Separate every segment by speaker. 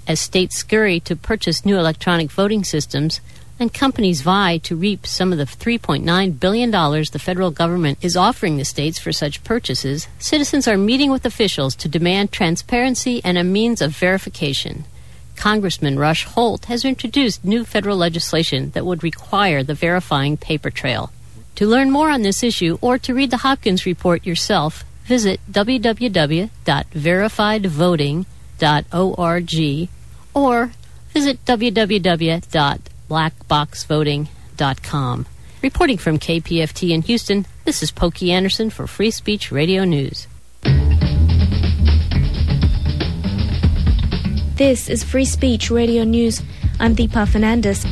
Speaker 1: As states scurry to purchase new electronic voting systems, and companies vie to reap some of the $3.9 billion the federal government is offering the states for such purchases, citizens are meeting with officials to demand transparency and a means of verification. Congressman Rush Holt has introduced new federal legislation that would require the verifying paper trail. To learn more on this issue or to read the Hopkins Report yourself, visit www.verifiedvoting.org or visit www.blackboxvoting.com. Reporting from KPFT in Houston, this is Pokey Anderson for Free Speech Radio News.
Speaker 2: This is Free Speech Radio News. I'm Deepa Fernandez.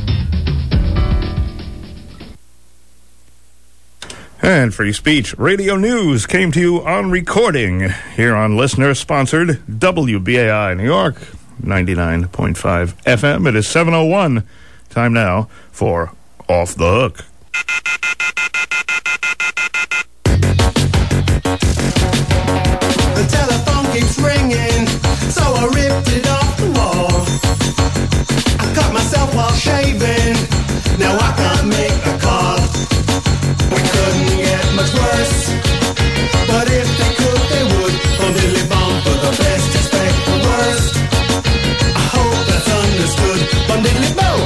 Speaker 3: And Free Speech Radio News came to you on recording here on listener-sponsored WBAI New York, 99.5 FM. It is 7:01. Time now for Off the Hook.
Speaker 4: The telephone keeps ringing, so I ripped it off the wall. I cut myself while shaving, now I can't make a call. We couldn't get much worse, but if they could, they would. On Dilly Bomb for the best, expect the worst. I hope that's understood. On Dilly Bomb.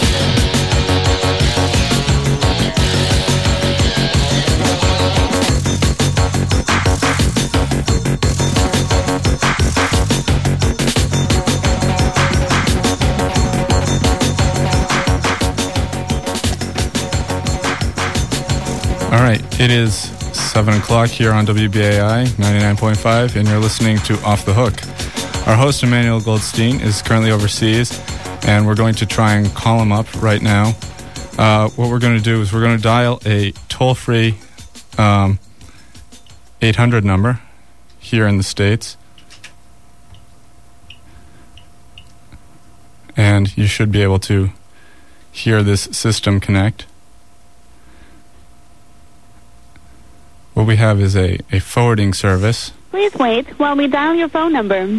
Speaker 5: All right, it is 7 o'clock here on WBAI 99.5, and you're listening to Off the Hook. Our host, Emmanuel Goldstein, is currently overseas, and we're going to try and call him up right now. What we're going to do is we're going to dial a toll-free 800 number here in the States, and you should be able to hear this system connect. What we have is a forwarding service.
Speaker 6: Please wait while we dial your phone number.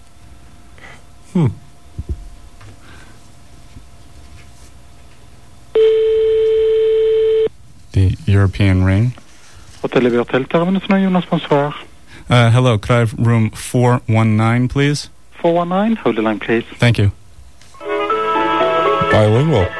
Speaker 5: The European ring.
Speaker 7: Hotel Libertel, terminus na Jonas, bonsoir.
Speaker 5: Hello, could I have room 419, please?
Speaker 7: 419, hold the line, please.
Speaker 5: Thank you.
Speaker 3: Bilingual.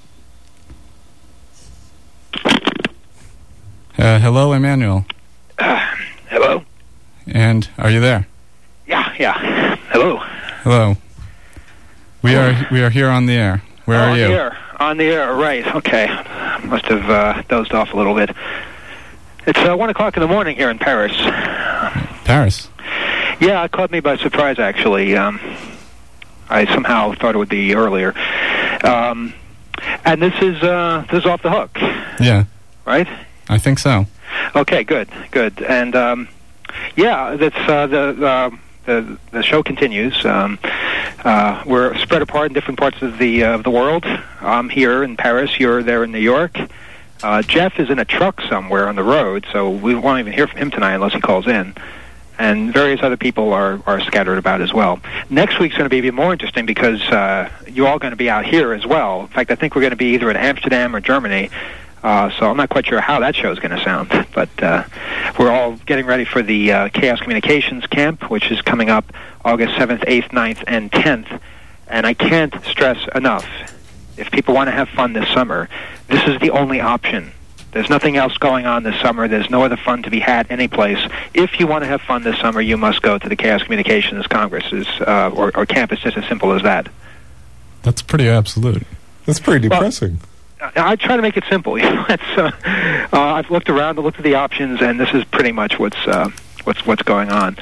Speaker 5: Hello, Emmanuel.
Speaker 8: Hello?
Speaker 5: And are you there?
Speaker 8: Yeah. Hello.
Speaker 5: Hello. We are here on the air. Where are you?
Speaker 8: On the air, right. Okay. Must have dozed off a little bit. It's 1 o'clock in the morning here in Paris.
Speaker 5: Paris?
Speaker 8: Yeah, it caught me by surprise, actually. I somehow thought it would be earlier. And this is Off the Hook.
Speaker 5: Yeah.
Speaker 8: Right?
Speaker 5: I think so.
Speaker 8: Okay, good. And yeah, that's the show continues. We're spread apart in different parts of the world. I'm here in Paris. You're there in New York. Jeff is in a truck somewhere on the road, so we won't even hear from him tonight unless he calls in. And various other people are scattered about as well. Next week's going to be even more interesting because you're all going to be out here as well. In fact, I think we're going to be either in Amsterdam or Germany. So I'm not quite sure how that show is going to sound, but we're all getting ready for the Chaos Communications Camp, which is coming up August 7th, 8th, 9th, and 10th. And I can't stress enough, if people want to have fun this summer, this is the only option. There's nothing else going on this summer. There's no other fun to be had anyplace. If you want to have fun this summer, you must go to the Chaos Communications Congresses or camp. It's just as simple as that.
Speaker 5: That's pretty absolute.
Speaker 3: That's pretty depressing.
Speaker 8: Well, I try to make it simple. I've looked around, looked at the options, and this is pretty much what's going on.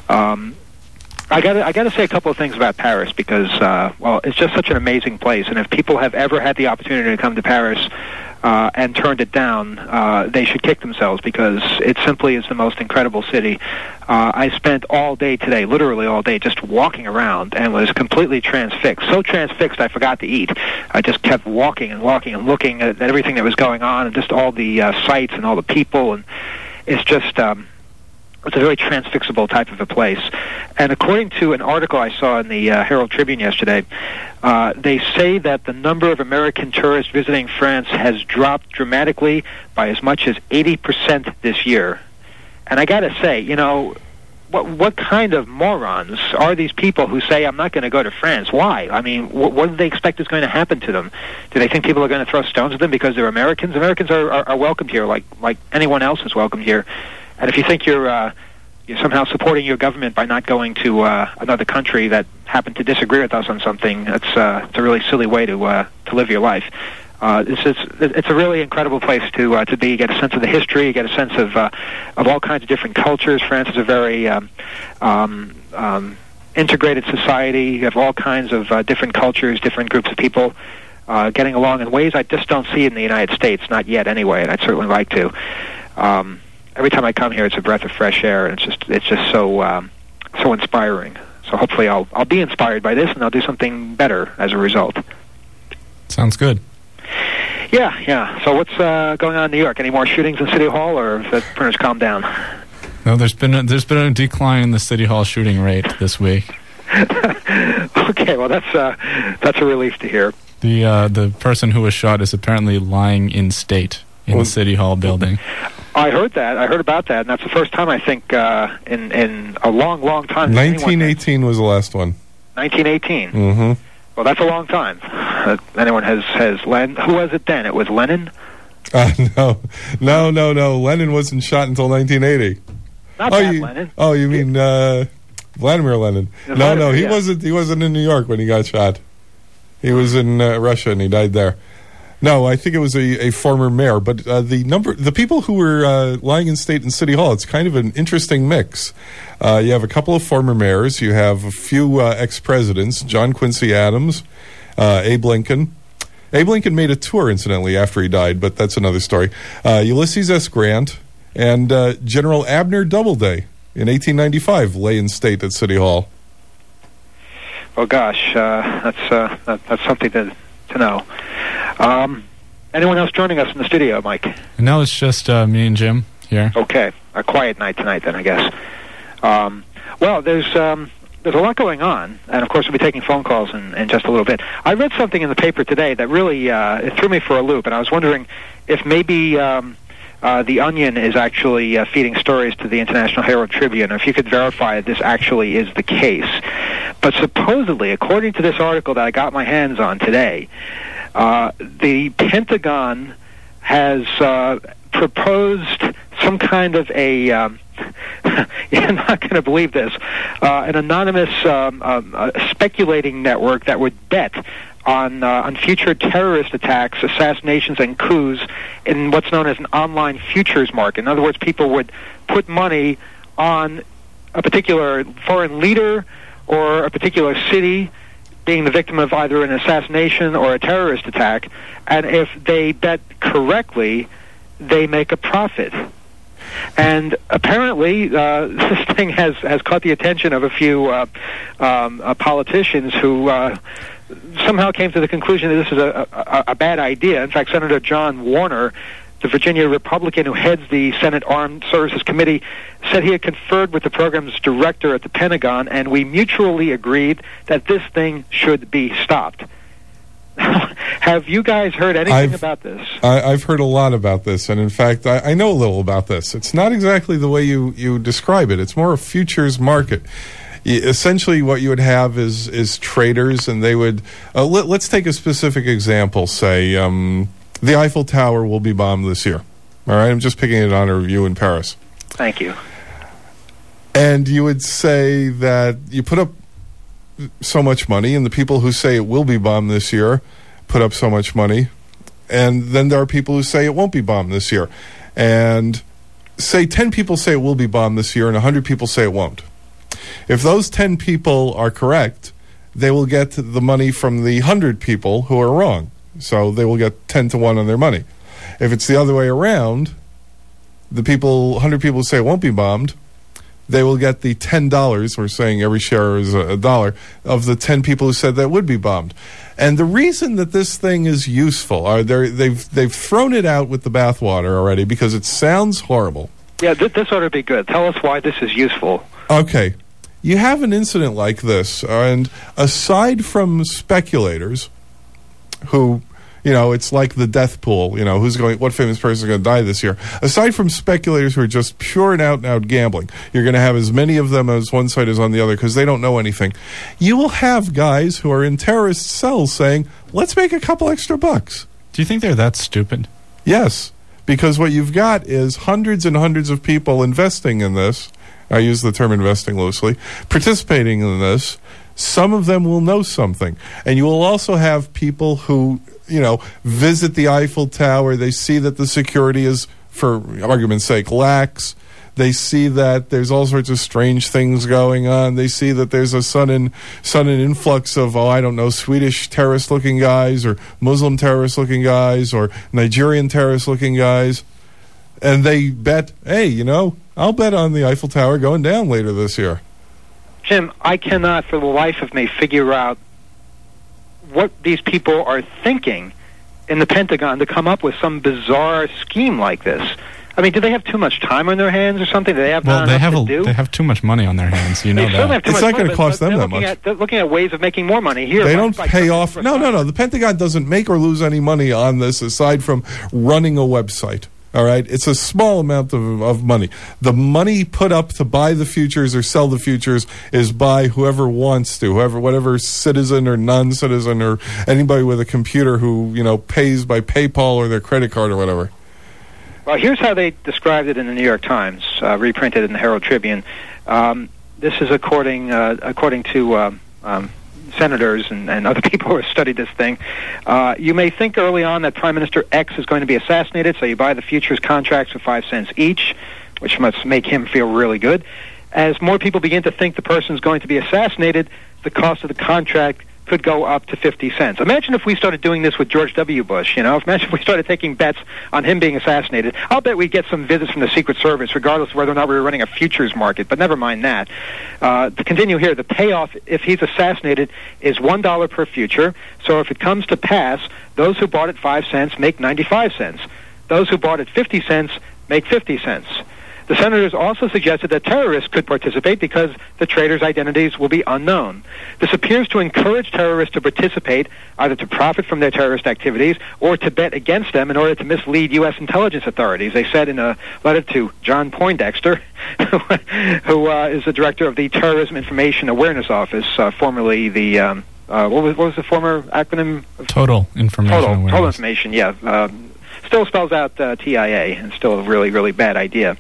Speaker 8: I got to say a couple of things about Paris because it's just such an amazing place. And if people have ever had the opportunity to come to Paris and turned it down, they should kick themselves because it simply is the most incredible city. I spent all day today, literally all day, just walking around and was completely transfixed. So transfixed I forgot to eat. I just kept walking and looking at everything that was going on and just all the sights and all the people. And it's just It's a very transfixable type of a place. And according to an article I saw in the Herald Tribune yesterday, they say that the number of American tourists visiting France has dropped dramatically by as much as 80% this year. And I got to say, you know, what kind of morons are these people who say, I'm not going to go to France? Why? I mean, what do they expect is going to happen to them? Do they think people are going to throw stones at them because they're Americans? Americans are welcomed here like anyone else is welcomed here. And if you think you're somehow supporting your government by not going to another country that happened to disagree with us on something, it's a really silly way to live your life. It's a really incredible place to be. You get a sense of the history. You get a sense of all kinds of different cultures. France is a very integrated society. You have all kinds of different cultures, different groups of people getting along in ways I just don't see in the United States, not yet anyway, and I'd certainly like to. Every time I come here, it's a breath of fresh air, and it's just so inspiring. So hopefully I'll be inspired by this, and I'll do something better as a result.
Speaker 5: Sounds good.
Speaker 8: Yeah. So what's going on in New York? Any more shootings in City Hall, or has that pretty much calmed down?
Speaker 5: No, there's been a decline in the City Hall shooting rate this week.
Speaker 8: Okay, well that's a relief to hear.
Speaker 5: The person who was shot is apparently lying in state in the City Hall building.
Speaker 8: I heard that. I heard about that, and that's the first time I think in a long, long time.
Speaker 9: 1918 was the last one.
Speaker 8: 1918.
Speaker 9: Mm-hmm.
Speaker 8: Well, that's a long time. Anyone has who was it then? It was Lenin?
Speaker 9: No. Lenin wasn't shot until 1980.
Speaker 8: Not that Lenin.
Speaker 9: Oh, you mean Vladimir Lenin? No, he wasn't. He wasn't in New York when he got shot. He was in Russia, and he died there. No, I think it was a former mayor. But the people who were lying in state in City Hall, it's kind of an interesting mix. You have a couple of former mayors. You have a few ex-presidents, John Quincy Adams, Abe Lincoln. Abe Lincoln made a tour, incidentally, after he died, but that's another story. Ulysses S. Grant and General Abner Doubleday in 1895 lay in state at City Hall.
Speaker 8: Oh, gosh, that's something to know. Anyone else joining us in the studio, Mike?
Speaker 5: No, it's just me and Jim here.
Speaker 8: Okay, a quiet night tonight then, I guess. Well, there's a lot going on, and of course we'll be taking phone calls in just a little bit. I read something in the paper today that really it threw me for a loop, and I was wondering if maybe The Onion is actually feeding stories to the International Herald Tribune, or if you could verify that this actually is the case. But supposedly, according to this article that I got my hands on today, the Pentagon has proposed some kind of a you're not going to believe this, an anonymous speculating network that would bet on future terrorist attacks, assassinations, and coups in what's known as an online futures market. In other words, people would put money on a particular foreign leader or a particular city being the victim of either an assassination or a terrorist attack, and if they bet correctly, they make a profit. And apparently, this thing has caught the attention of a few politicians who somehow came to the conclusion that this is a bad idea. In fact, Senator John Warner, the Virginia Republican who heads the Senate Armed Services Committee, said he had conferred with the program's director at the Pentagon, and we mutually agreed that this thing should be stopped. Have you guys heard anything about this?
Speaker 9: I've heard a lot about this, and in fact, I know a little about this. It's not exactly the way you describe it. It's more a futures market. Essentially, what you would have is traders, and they would... let's take a specific example, say... the Eiffel Tower will be bombed this year. All right, I'm just picking it on a review in Paris.
Speaker 8: Thank you.
Speaker 9: And you would say that you put up so much money, and the people who say it will be bombed this year put up so much money, and then there are people who say it won't be bombed this year. And say 10 people say it will be bombed this year, and 100 people say it won't. If those 10 people are correct, they will get the money from the 100 people who are wrong. So they will get 10-1 on their money. If it's the other way around, the 100 people who say it won't be bombed, they will get the $10, we're saying every share is $1, of the 10 people who said that would be bombed. And the reason that this thing is useful, they've thrown it out with the bathwater already because it sounds horrible.
Speaker 8: Yeah, this ought to be good. Tell us why this is useful.
Speaker 9: Okay. You have an incident like this, and aside from speculators who, it's like the death pool, what famous person is going to die this year? Aside from speculators who are just pure and out gambling, you're going to have as many of them as one side is on the other because they don't know anything. You will have guys who are in terrorist cells saying, let's make a couple extra bucks.
Speaker 5: Do you think they're that stupid?
Speaker 9: Yes, because what you've got is hundreds and hundreds of people investing in this. I use the term investing loosely, participating in this. Some of them will know something. And you will also have people who, visit the Eiffel Tower. They see that the security is, for argument's sake, lax. They see that there's all sorts of strange things going on. They see that there's a sudden influx of, Swedish terrorist-looking guys or Muslim terrorist-looking guys or Nigerian terrorist-looking guys. And they bet, hey, I'll bet on the Eiffel Tower going down later this year.
Speaker 8: Jim, I cannot for the life of me figure out what these people are thinking in the Pentagon to come up with some bizarre scheme like this. I mean, do they have too much time on their hands or something? Do they have not enough to do?
Speaker 5: They have too much money on their hands. You know that.
Speaker 9: It's not going to cost them that much.
Speaker 8: They're looking at ways of making more money here.
Speaker 9: They don't pay off. No. The Pentagon doesn't make or lose any money on this aside from running a website. All right, it's a small amount of money. The money put up to buy the futures or sell the futures is by whoever wants to, whatever citizen or non-citizen or anybody with a computer who pays by PayPal or their credit card or whatever.
Speaker 8: Well, here's how they described it in the New York Times, reprinted in the Herald Tribune. This is according to senators and other people who have studied this thing. You may think early on that Prime Minister X is going to be assassinated, so you buy the futures contracts for 5 cents each, which must make him feel really good. As more people begin to think the person is going to be assassinated, the cost of the contract could go up to 50 cents. Imagine if we started doing this with George W. Bush, Imagine if we started taking bets on him being assassinated. I'll bet we'd get some visits from the Secret Service, regardless of whether or not we were running a futures market, but never mind that. To continue here, the payoff, if he's assassinated, is $1 per future. So if it comes to pass, those who bought at 5 cents make 95 cents. Those who bought at 50 cents make 50 cents. The senators also suggested that terrorists could participate because the traders' identities will be unknown. This appears to encourage terrorists to participate, either to profit from their terrorist activities or to bet against them in order to mislead U.S. intelligence authorities. They said in a letter to John Poindexter, who is the director of the Terrorism Information Awareness Office, formerly the, what was the former acronym?
Speaker 5: Total Information Awareness.
Speaker 8: Total Information, yeah. Still spells out TIA, and still a really, really bad idea.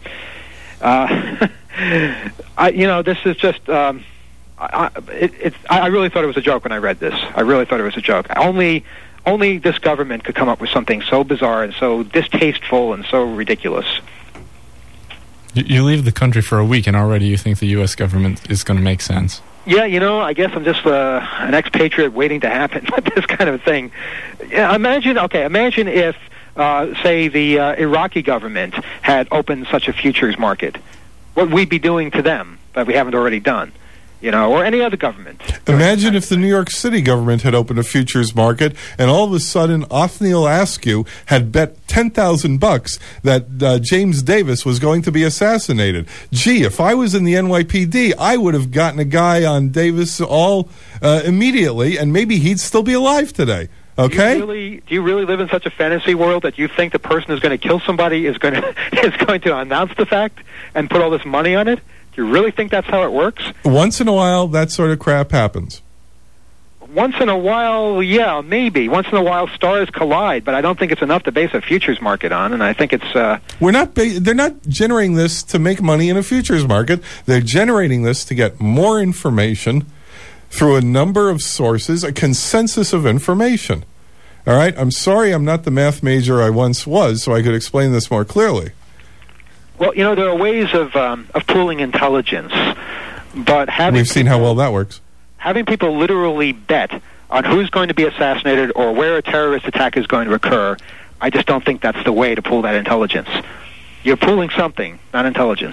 Speaker 8: This is just. I really thought it was a joke when I read this. I really thought it was a joke. Only this government could come up with something so bizarre and so distasteful and so ridiculous.
Speaker 5: You leave the country for a week, and already you think the U.S. government is going to make sense.
Speaker 8: Yeah, I guess I'm just an expatriate waiting to happen with this kind of thing. Yeah, imagine if. Say the Iraqi government had opened such a futures market, what we'd be doing to them that we haven't already done, or any other government.
Speaker 9: Imagine if the New York City government had opened a futures market and all of a sudden Othniel Askew had bet $10,000 that James Davis was going to be assassinated. Gee, if I was in the NYPD, I would have gotten a guy on Davis all immediately, and maybe he'd still be alive today. Okay.
Speaker 8: Do you really live in such a fantasy world that you think the person who's going to kill somebody is going to announce the fact and put all this money on it? Do you really think that's how it works?
Speaker 9: Once in a while, that sort of crap happens.
Speaker 8: Once in a while, yeah, maybe. Once in a while, stars collide, but I don't think it's enough to base a futures market on. And I think it's
Speaker 9: they're not generating this to make money in a futures market. They're generating this to get more information through a number of sources, a consensus of information. All right? I'm sorry I'm not the math major I once was, so I could explain this more clearly.
Speaker 8: Well, there are ways of pooling intelligence, but
Speaker 9: we've seen how well that works.
Speaker 8: Having people literally bet on who's going to be assassinated or where a terrorist attack is going to occur, I just don't think that's the way to pool that intelligence. You're pooling something, not intelligence.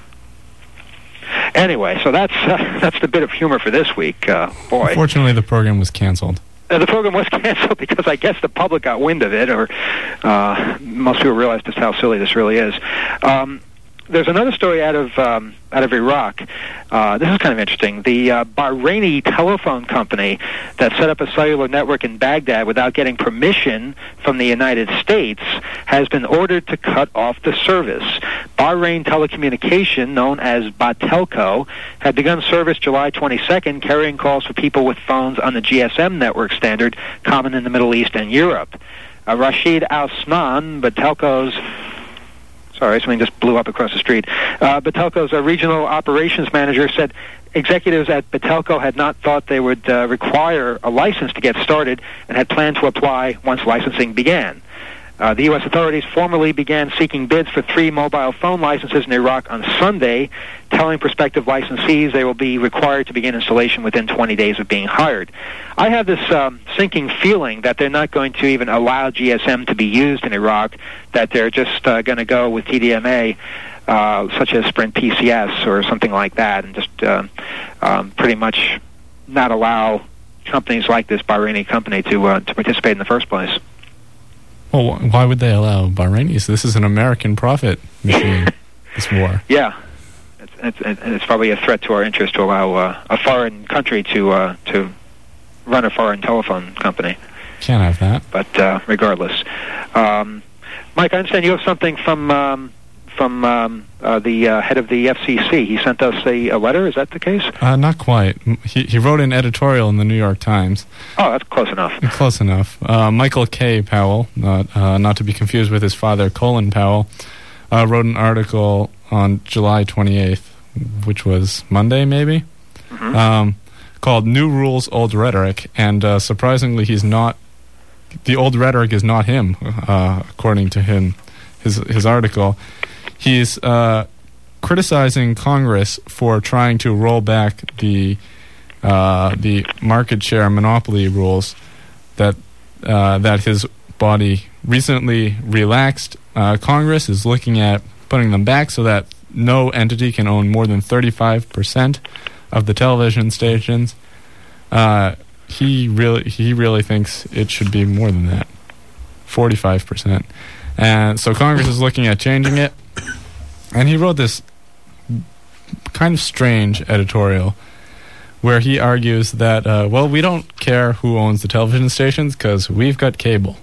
Speaker 8: Anyway, so that's the bit of humor for this week. Boy.
Speaker 5: Unfortunately, the program was canceled.
Speaker 8: The program was canceled because I guess the public got wind of it, or most people realize just how silly this really is. there's another story out of Iraq. This is kind of interesting. The Bahraini telephone company that set up a cellular network in Baghdad without getting permission from the United States has been ordered to cut off the service. Bahrain Telecommunication, known as Batelco, had begun service July 22nd, carrying calls for people with phones on the GSM network standard common in the Middle East and Europe. Rashid Al-Snan, Batelco's... Sorry, something just blew up across the street. Batelco's regional operations manager said executives at Batelco had not thought they would require a license to get started and had planned to apply once licensing began. The U.S. authorities formally began seeking bids for 3 mobile phone licenses in Iraq on Sunday, telling prospective licensees they will be required to begin installation within 20 days of being hired. I have this sinking feeling that they're not going to even allow GSM to be used in Iraq, that they're just going to go with TDMA, such as Sprint PCS or something like that, and just pretty much not allow companies like this Bahraini company to participate in the first place.
Speaker 5: Well, why would they allow Bahrainis? This is an American profit machine, this war.
Speaker 8: Yeah. It's probably a threat to our interest to allow a foreign country to run a foreign telephone company.
Speaker 5: Can't have that.
Speaker 8: But regardless. Mike, I understand you have something from the head of the FCC. He sent us a letter. Is that the case?
Speaker 5: Not quite. He wrote an editorial in the New York Times.
Speaker 8: Oh, that's close enough.
Speaker 5: Close enough. Michael K. Powell, not to be confused with his father, Colin Powell, wrote an article on July 28th, which was Monday, maybe, called New Rules, Old Rhetoric. And surprisingly, he's not... The old rhetoric is not him, according to him, his article. He's criticizing Congress for trying to roll back the market share monopoly rules that his body recently relaxed. Congress is looking at putting them back so that no entity can own more than 35% of the television stations. He really thinks it should be more than that, 45%. And so Congress is looking at changing it. And he wrote this kind of strange editorial where he argues that, well, we don't care who owns the television stations because we've got cable.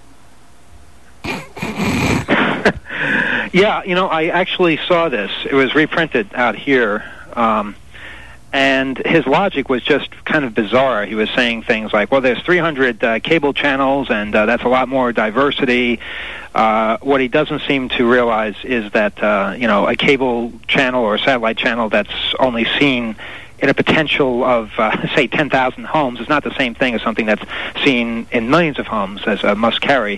Speaker 8: Yeah, I actually saw this. It was reprinted out here. And his logic was just kind of bizarre. He was saying things like, well, there's 300 cable channels, and that's a lot more diversity. What he doesn't seem to realize is that, a cable channel or a satellite channel that's only seen in a potential of, say, 10,000 homes is not the same thing as something that's seen in millions of homes as a must-carry.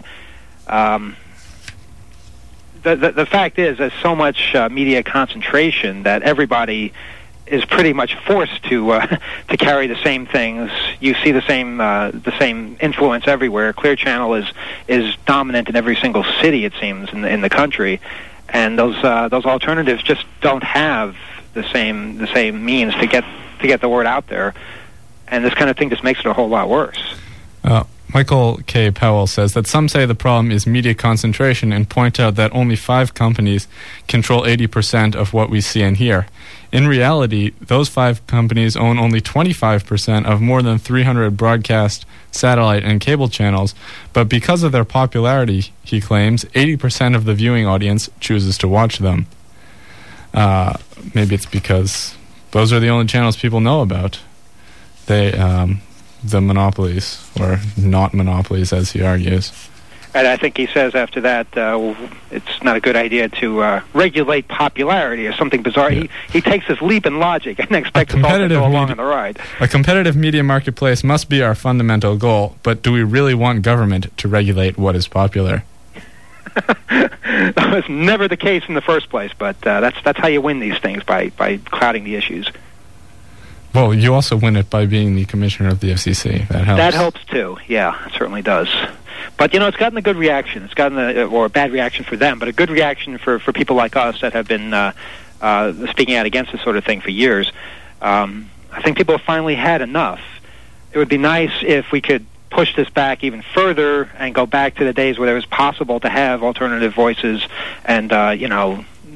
Speaker 8: The fact is, there's so much media concentration that everybody is pretty much forced to carry the same things. You see the same influence everywhere. Clear Channel is dominant in every single city, it seems, in the country, and those alternatives just don't have the same means to get the word out there, and this kind of thing just makes it a whole lot worse.
Speaker 5: Michael K. Powell says that some say the problem is media concentration and point out that only 5 companies control 80% of what we see and hear. In reality, those 5 companies own only 25% of more than 300 broadcast, satellite, and cable channels, but because of their popularity, he claims, 80% of the viewing audience chooses to watch them. Maybe it's because those are the only channels people know about. The monopolies, or not monopolies, as he argues.
Speaker 8: And I think he says after that, it's not a good idea to regulate popularity or something bizarre. Yeah. He takes this leap in logic and expects us all to go along on the ride.
Speaker 5: A competitive media marketplace must be our fundamental goal, but do we really want government to regulate what is popular?
Speaker 8: That was never the case in the first place, but that's how you win these things, by clouding the issues.
Speaker 5: Well, you also win it by being the commissioner of the FCC. That helps. That
Speaker 8: helps too. Yeah, it certainly does. But it's gotten a good reaction. It's gotten or a bad reaction for them, but a good reaction for people like us that have been speaking out against this sort of thing for years. I think people have finally had enough. It would be nice if we could push this back even further and go back to the days where it was possible to have alternative voices and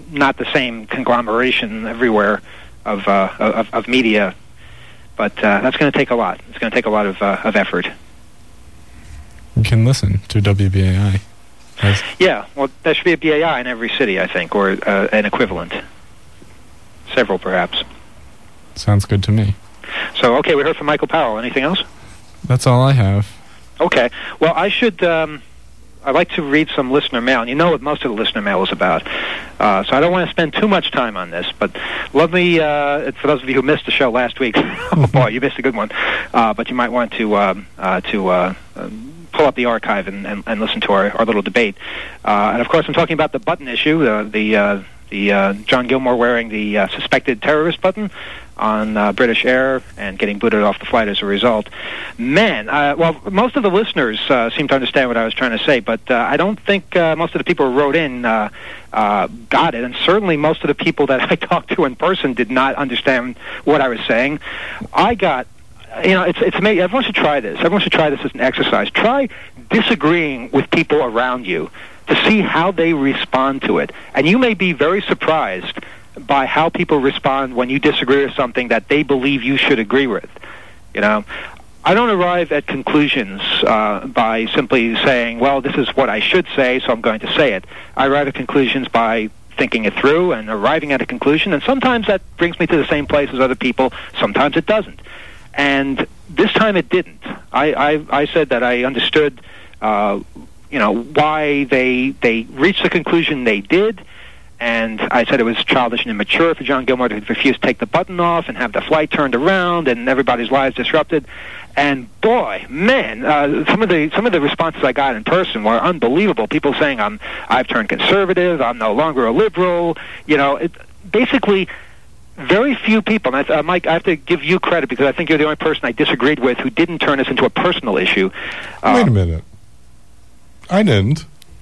Speaker 8: not the same conglomeration everywhere of media, but that's going to take a lot. It's going to take a lot of effort.
Speaker 5: You can listen to WBAI.
Speaker 8: Yeah, well, there should be a BAI in every city, I think, or an equivalent. Several, perhaps.
Speaker 5: Sounds good to me.
Speaker 8: So, okay, we heard from Michael Powell. Anything else?
Speaker 5: That's all I have.
Speaker 8: Okay. Well, I should... I'd like to read some listener mail, and you know what most of the listener mail is about. So I don't want to spend too much time on this, but let me, for those of you who missed the show last week, oh boy, you missed a good one, but you might want to pull up the archive and listen to our little debate. And of course, I'm talking about the button issue, the John Gilmore wearing the suspected terrorist button on British Air and getting booted off the flight as a result. Man, well, most of the listeners seem to understand what I was trying to say, but I don't think most of the people who wrote in got it, and certainly most of the people that I talked to in person did not understand what I was saying. I got... it's amazing. Everyone should try this. Everyone should try this as an exercise. Try disagreeing with people around you to see how they respond to it. And you may be very surprised by how people respond when you disagree with something that they believe you should agree with. I don't arrive at conclusions by simply saying, well, this is what I should say, so I'm going to say it. I arrive at conclusions by thinking it through and arriving at a conclusion, and sometimes that brings me to the same place as other people, sometimes it doesn't. And this time it didn't. I said that I understood why they reached the conclusion they did, and I said it was childish and immature for John Gilmore to refuse to take the button off and have the flight turned around and everybody's lives disrupted. And boy, man, some of the responses I got in person were unbelievable. People saying I've turned conservative, I'm no longer a liberal. Basically, very few people. And Mike, I have to give you credit because I think you're the only person I disagreed with who didn't turn this into a personal issue.
Speaker 9: Wait a minute. I didn't.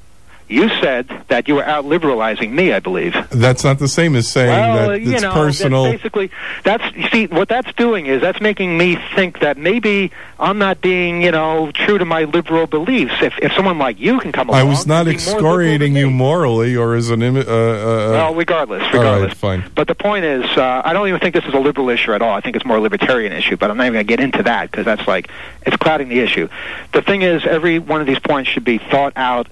Speaker 8: You said that you were out-liberalizing me, I believe.
Speaker 9: That's not the same as saying that it's personal.
Speaker 8: That's basically, you see, what that's doing is that's making me think that maybe I'm not being, true to my liberal beliefs. If someone like you can come along...
Speaker 9: I was not excoriating you morally or as an...
Speaker 8: well, regardless.
Speaker 9: All right, fine.
Speaker 8: But the point is, I don't even think this is a liberal issue at all. I think it's more a libertarian issue, but I'm not even going to get into that because that's it's clouding the issue. The thing is, every one of these points should be thought out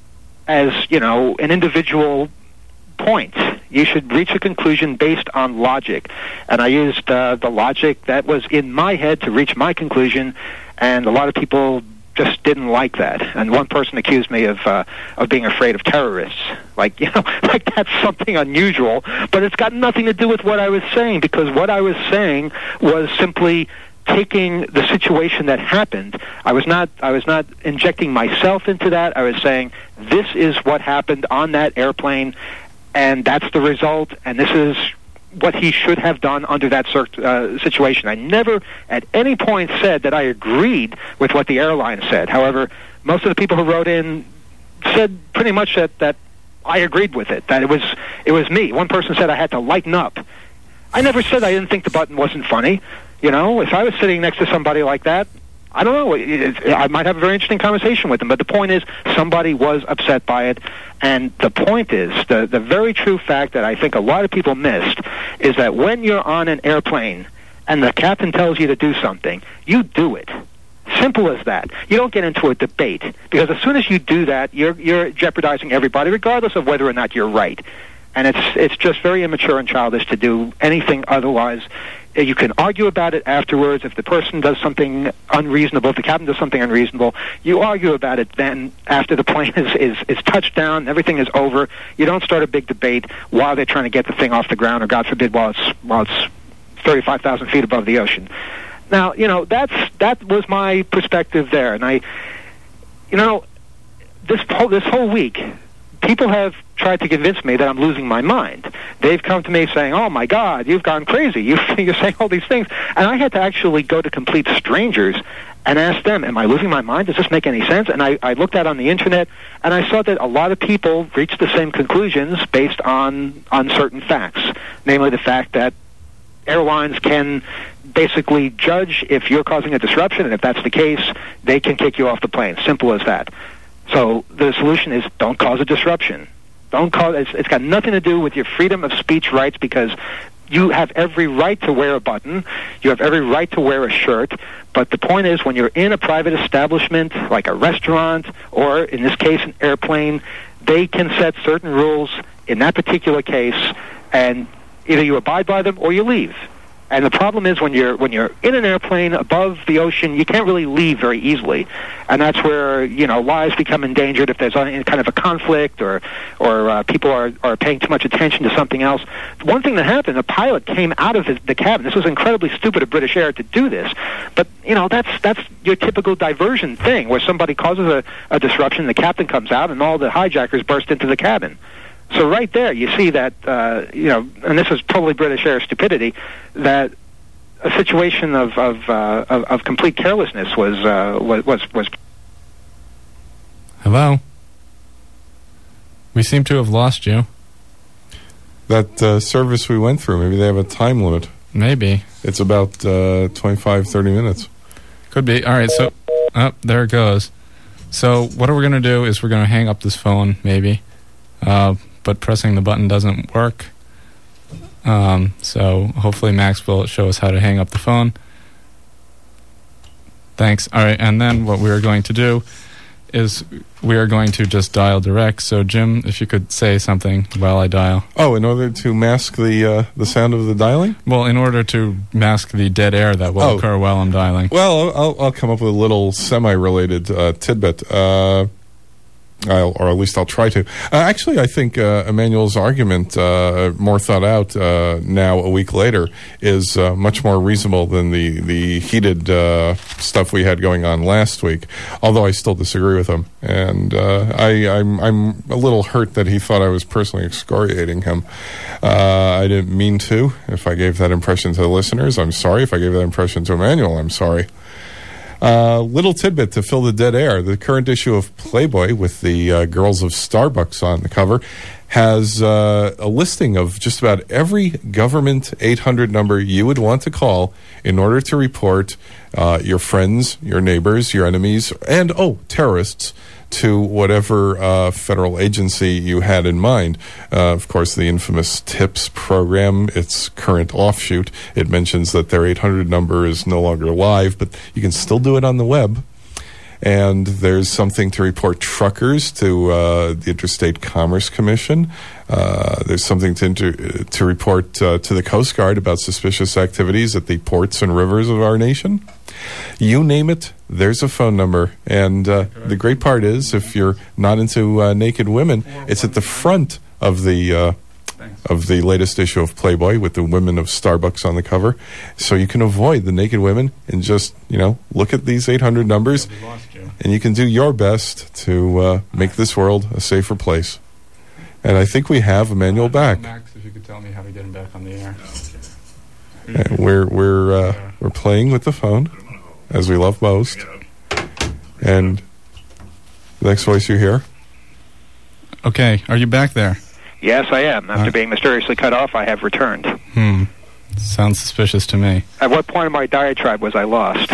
Speaker 8: as, an individual point. You should reach a conclusion based on logic. And I used the logic that was in my head to reach my conclusion, and a lot of people just didn't like that. And one person accused me of being afraid of terrorists. Like that's something unusual, but it's got nothing to do with what I was saying, because what I was saying was simply taking the situation that happened. I was not injecting myself into that. I was saying this is what happened on that airplane, and that's the result, and this is what he should have done under that situation. I never at any point said that I agreed with what the airline said. However, most of the people who wrote in said pretty much that I agreed with it, that it was me. One person said I had to lighten up. I never said I didn't think the button wasn't funny. If I was sitting next to somebody like that, I don't know, I might have a very interesting conversation with them. But the point is, somebody was upset by it. And the point is, the very true fact that I think a lot of people missed is that when you're on an airplane and the captain tells you to do something, you do it. Simple as that. You don't get into a debate, because as soon as you do that, you're jeopardizing everybody, regardless of whether or not you're right. And it's just very immature and childish to do anything otherwise. You can argue about it afterwards. If the person does something unreasonable, if the captain does something unreasonable, you argue about it then after the plane is touched down, everything is over. You don't start a big debate while they're trying to get the thing off the ground, or God forbid, while it's 35,000 feet above the ocean. Now, that was my perspective there. And this whole week, people have tried to convince me that I'm losing my mind. They've come to me saying, oh, my God, you've gone crazy. You're saying all these things. And I had to actually go to complete strangers and ask them, am I losing my mind? Does this make any sense? And I looked at on the Internet, and I saw that a lot of people reached the same conclusions based on certain facts, namely the fact that airlines can basically judge if you're causing a disruption, and if that's the case, they can kick you off the plane. Simple as that. So the solution is don't cause a disruption. Don't call it. It's got nothing to do with your freedom of speech rights, because you have every right to wear a button. You have every right to wear a shirt. But the point is, when you're in a private establishment, like a restaurant, or in this case, an airplane, they can set certain rules in that particular case, and either you abide by them or you leave. And the problem is, when you're in an airplane above the ocean, you can't really leave very easily, and that's where lives become endangered if there's any kind of a conflict or people are paying too much attention to something else. One thing that happened: a pilot came out of the cabin. This was incredibly stupid of British Air to do this, but that's your typical diversion thing, where somebody causes a disruption, the captain comes out, and all the hijackers burst into the cabin. So right there, you see that, and this is totally British Air stupidity, that a situation of complete carelessness was.
Speaker 5: Hello? We seem to have lost you.
Speaker 9: That service we went through, maybe they have a time limit.
Speaker 5: Maybe.
Speaker 9: It's about 25, 30 minutes.
Speaker 5: Could be. All right, so, there it goes. So what we're going to do is we're going to hang up this phone, maybe. But pressing the button doesn't work. So hopefully Max will show us how to hang up the phone. Thanks. All right, and then what we're going to do is we are going to just dial direct. So, Jim, if you could say something while I dial.
Speaker 9: Oh, in order to mask the sound of the dialing?
Speaker 5: Well, in order to mask the dead air that will occur while I'm dialing.
Speaker 9: Well, I'll come up with a little semi-related tidbit. Or at least I'll try to. Actually, I think Emmanuel's argument, more thought out now, a week later, is much more reasonable than the heated stuff we had going on last week, although I still disagree with him. And I'm a little hurt that he thought I was personally excoriating him. I didn't mean to. If I gave that impression to the listeners, I'm sorry. If I gave that impression to Emmanuel, I'm sorry. Little tidbit to fill the dead air. The current issue of Playboy, with the girls of Starbucks on the cover, has a listing of just about every government 800 number you would want to call in order to report your friends, your neighbors, your enemies, and, terrorists to whatever federal agency you had in mind. Of course, the infamous TIPS program, its current offshoot, it mentions that their 800 number is no longer live, but you can still do it on the web. And there's something to report truckers to the Interstate Commerce Commission. There's something to report to the Coast Guard about suspicious activities at the ports and rivers of our nation. You name it, there's a phone number. And the great part is, if you're not into naked women, it's at the front of the latest issue of Playboy, with the women of Starbucks on the cover. So you can avoid the naked women and just, look at these 800 numbers, and you can do your best to make this world a safer place. And I think we have Emmanuel back.
Speaker 5: Max, if you could tell me how to get him back on the air.
Speaker 9: We're playing with the phone, as we love most. And the next voice you hear?
Speaker 5: Okay, are you back there?
Speaker 8: Yes, I am. After being mysteriously cut off, I have returned.
Speaker 5: Sounds suspicious to me.
Speaker 8: At what point in my diatribe was I lost?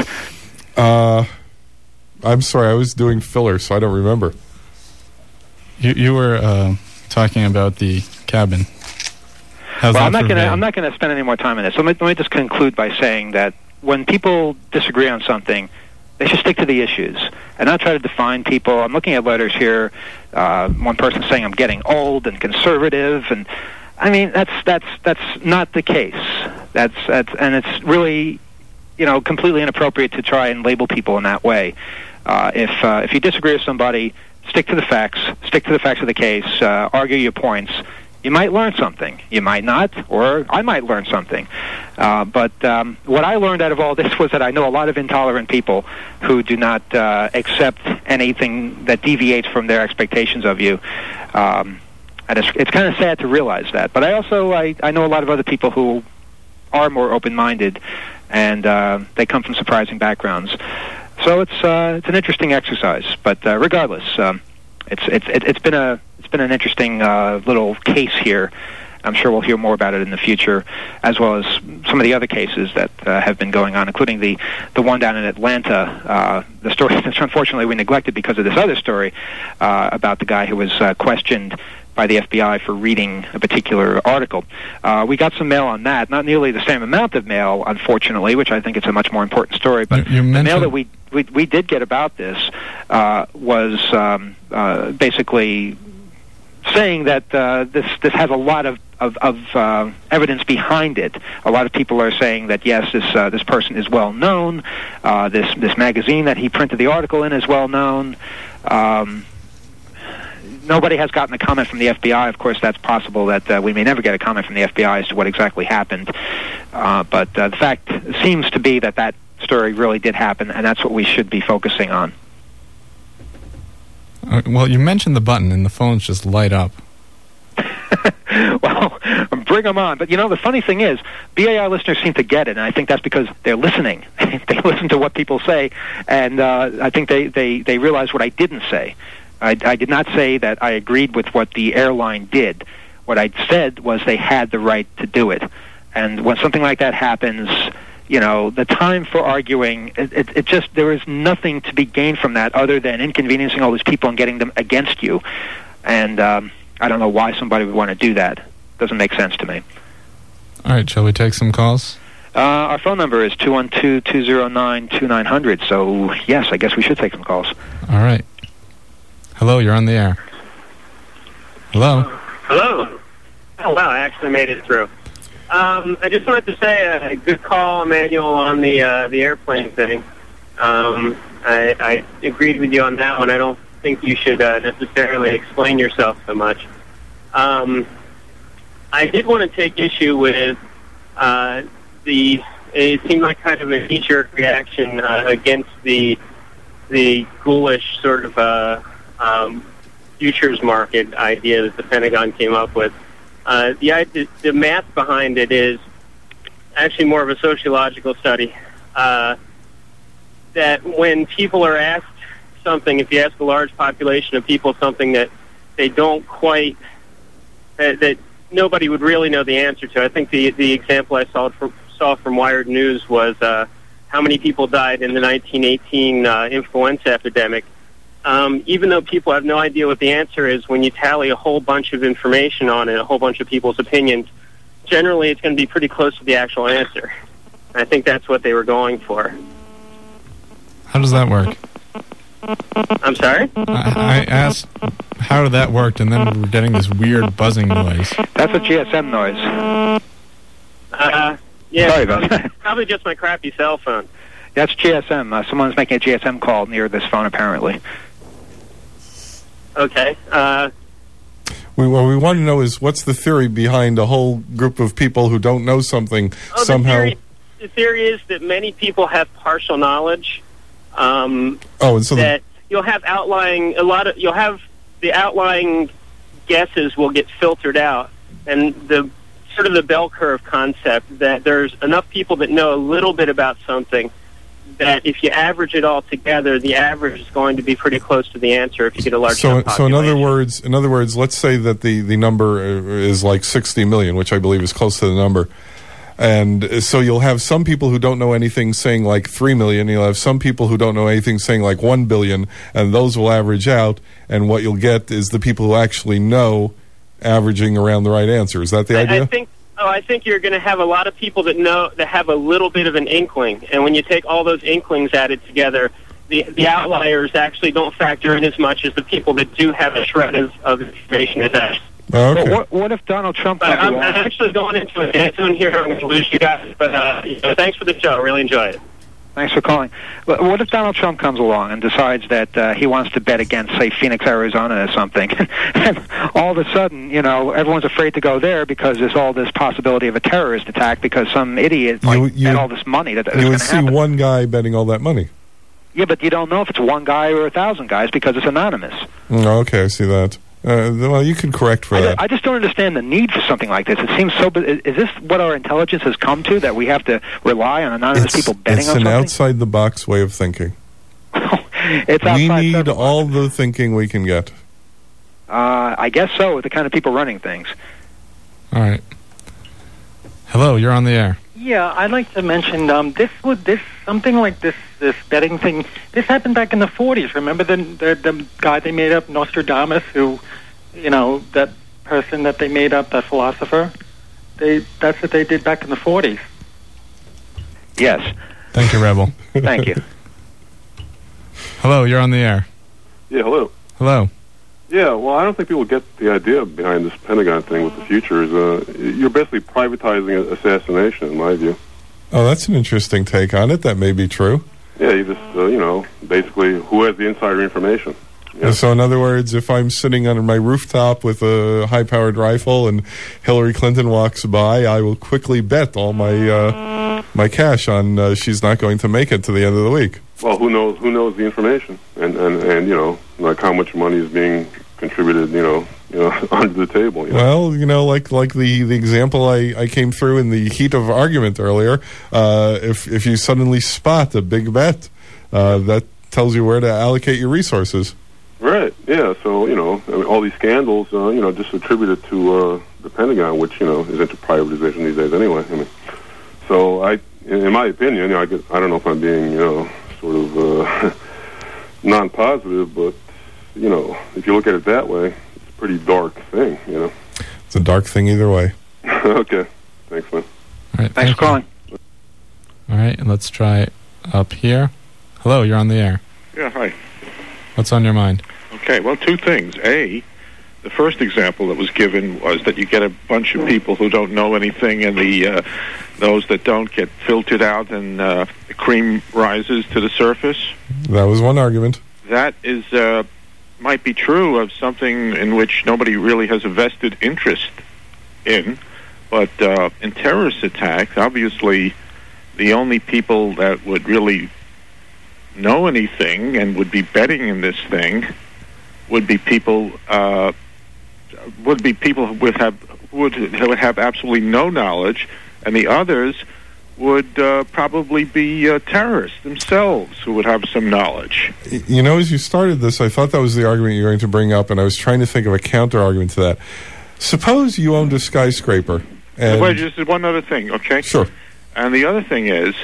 Speaker 9: I'm sorry, I was doing filler, so I don't remember.
Speaker 5: You were talking about the cabin.
Speaker 8: Well, I'm not going to spend any more time on this. Let me just conclude by saying that when people disagree on something, they should stick to the issues and not try to define people. I'm looking at letters here. One person saying I'm getting old and conservative, and I mean that's not the case. That's and it's really completely inappropriate to try and label people in that way. If you disagree with somebody, stick to the facts. Stick to the facts of the case. Argue your points. You might learn something. You might not, or I might learn something. But what I learned out of all this was that I know a lot of intolerant people who do not accept anything that deviates from their expectations of you. And it's kind of sad to realize that. But I know a lot of other people who are more open-minded, and they come from surprising backgrounds. So it's an interesting exercise. But regardless, it's been an interesting little case here. I'm sure we'll hear more about it in the future, as well as some of the other cases that have been going on, including the one down in Atlanta, the story that unfortunately we neglected because of this other story about the guy who was questioned by the FBI for reading a particular article. We got some mail on that, not nearly the same amount of mail, unfortunately, which I think it's a much more important story, but the mail that we did get about this was basically saying that this has a lot of evidence behind it. A lot of people are saying that yes, this person is well known. This magazine that he printed the article in is well known. Nobody has gotten a comment from the FBI. Of course, that's possible that we may never get a comment from the FBI as to what exactly happened. But the fact seems to be that story really did happen, and that's what we should be focusing on.
Speaker 5: Well, you mentioned the button, and the phones just light up.
Speaker 8: Well, bring them on. But, the funny thing is, BAI listeners seem to get it, and I think that's because they're listening. They listen to what people say, and I think they realize what I didn't say. I did not say that I agreed with what the airline did. What I said was they had the right to do it. And when something like that happens, the time for arguing, it just, there is nothing to be gained from that other than inconveniencing all these people and getting them against you. And I don't know why somebody would want to do that. Doesn't make sense to me.
Speaker 5: All right, shall we take some calls?
Speaker 8: Our phone number is 212-209-2900, so yes, I guess we should take some calls.
Speaker 5: All right. Hello, you're on the air. Hello?
Speaker 10: Hello. Oh, wow, I actually made it through. I just wanted to say a good call, Emmanuel, on the airplane thing. I agreed with you on that one. I don't think you should necessarily explain yourself so much. I did want to take issue with it seemed like kind of a knee-jerk reaction against the ghoulish sort of futures market idea that the Pentagon came up with. The math behind it is actually more of a sociological study. That when people are asked something, if you ask a large population of people something that they don't quite, that nobody would really know the answer to. I think the example I saw from Wired News was how many people died in the 1918 influenza epidemic. Even though people have no idea what the answer is, when you tally a whole bunch of information on it, a whole bunch of people's opinions, generally it's going to be pretty close to the actual answer. I think that's what they were going for.
Speaker 5: How does that work?
Speaker 10: I'm sorry?
Speaker 5: I asked how that worked, and then we're getting this weird buzzing noise.
Speaker 8: That's a GSM noise.
Speaker 10: Yeah,
Speaker 8: sorry about that.
Speaker 10: Probably just my crappy cell phone.
Speaker 8: That's GSM. Someone's making a GSM call near this phone, apparently.
Speaker 10: Okay.
Speaker 9: What we want to know is what's the theory behind a whole group of people who don't know something somehow.
Speaker 10: The theory is that many people have partial knowledge.
Speaker 9: And so
Speaker 10: that you'll have the outlying guesses will get filtered out, and the sort of the bell curve concept that there's enough people that know a little bit about something that if you average it all together, the average is going to be pretty close to the answer if you get a large enough population.
Speaker 9: So in other words, let's say that the number is like 60 million, which I believe is close to the number. And so you'll have some people who don't know anything saying like 3 million. You'll have some people who don't know anything saying like 1 billion, and those will average out. And what you'll get is the people who actually know averaging around the right answer. Is that the idea?
Speaker 10: I think you're going to have a lot of people that have a little bit of an inkling. And when you take all those inklings added together, the outliers actually don't factor in as much as the people that do have a shred of information attached.
Speaker 9: Okay.
Speaker 8: Well, what if Donald Trump...
Speaker 10: I'm actually going into a dead zone here. I'm going to lose you guys. But thanks for the show. I really enjoy it.
Speaker 8: Thanks for calling. What if Donald Trump comes along and decides that he wants to bet against, say, Phoenix, Arizona or something, and all of a sudden, everyone's afraid to go there because there's all this possibility of a terrorist attack because some idiot bet all this money that
Speaker 9: you would see happen. One guy betting all that money.
Speaker 8: Yeah, but you don't know if it's one guy or 1,000 guys because it's anonymous.
Speaker 9: Okay, I see that. Well, you can correct for that.
Speaker 8: I just don't understand the need for something like this. It seems so... Is this what our intelligence has come to, that we have to rely on anonymous people betting on something?
Speaker 9: It's an outside-the-box way of thinking.
Speaker 8: We
Speaker 9: need all the thinking we can get.
Speaker 8: I guess so, with the kind of people running things.
Speaker 5: All right. Hello, you're on the air.
Speaker 11: Yeah, I'd like to mention something like this betting thing. This happened back in the 40s. Remember the guy they made up, Nostradamus, who, that person that they made up, that philosopher, that's what they did back in the 40s.
Speaker 8: Yes.
Speaker 5: Thank you, Rebel.
Speaker 8: Thank you.
Speaker 5: Hello, you're on the air.
Speaker 12: Yeah, hello.
Speaker 5: Hello.
Speaker 12: Yeah, well, I don't think people get the idea behind this Pentagon thing with the future. You're basically privatizing assassination, in my view.
Speaker 9: Oh, that's an interesting take on it. That may be true.
Speaker 12: Yeah, you just, basically, who has the insider information? Yeah.
Speaker 9: So, in other words, if I'm sitting on my rooftop with a high-powered rifle and Hillary Clinton walks by, I will quickly bet all my cash on she's not going to make it to the end of the week.
Speaker 12: Well, who knows the information, and like how much money is being contributed, under the table.
Speaker 9: Well, like the example I came through in the heat of argument earlier. If you suddenly spot a big bet, that tells you where to allocate your resources.
Speaker 12: Right. Yeah. So all these scandals, just attributed to the Pentagon, which is into privatization these days anyway. So in my opinion, I don't know if I'm being sort of non-positive, but if you look at it that way, it's a pretty dark thing.
Speaker 9: It's a dark thing either way.
Speaker 12: Okay. Thanks, man.
Speaker 5: All right.
Speaker 8: Thanks for calling.
Speaker 5: All right, and let's try up here. Hello, you're on the air.
Speaker 13: Yeah, hi.
Speaker 5: What's on your mind?
Speaker 13: Okay, well, two things. A, the first example that was given was that you get a bunch of people who don't know anything, and those that don't get filtered out, and the cream rises to the surface. That
Speaker 9: was one argument.
Speaker 13: That is might be true of something in which nobody really has a vested interest in, but in terrorist attacks, obviously, the only people that would really know anything and would be betting in this thing would be people who would have absolutely no knowledge, and the others would probably be terrorists themselves who would have some knowledge.
Speaker 9: As you started this, I thought that was the argument you were going to bring up, and I was trying to think of a counter-argument to that. Suppose you owned a skyscraper. And
Speaker 13: wait, just one other thing, okay?
Speaker 9: Sure.
Speaker 13: And the other thing is,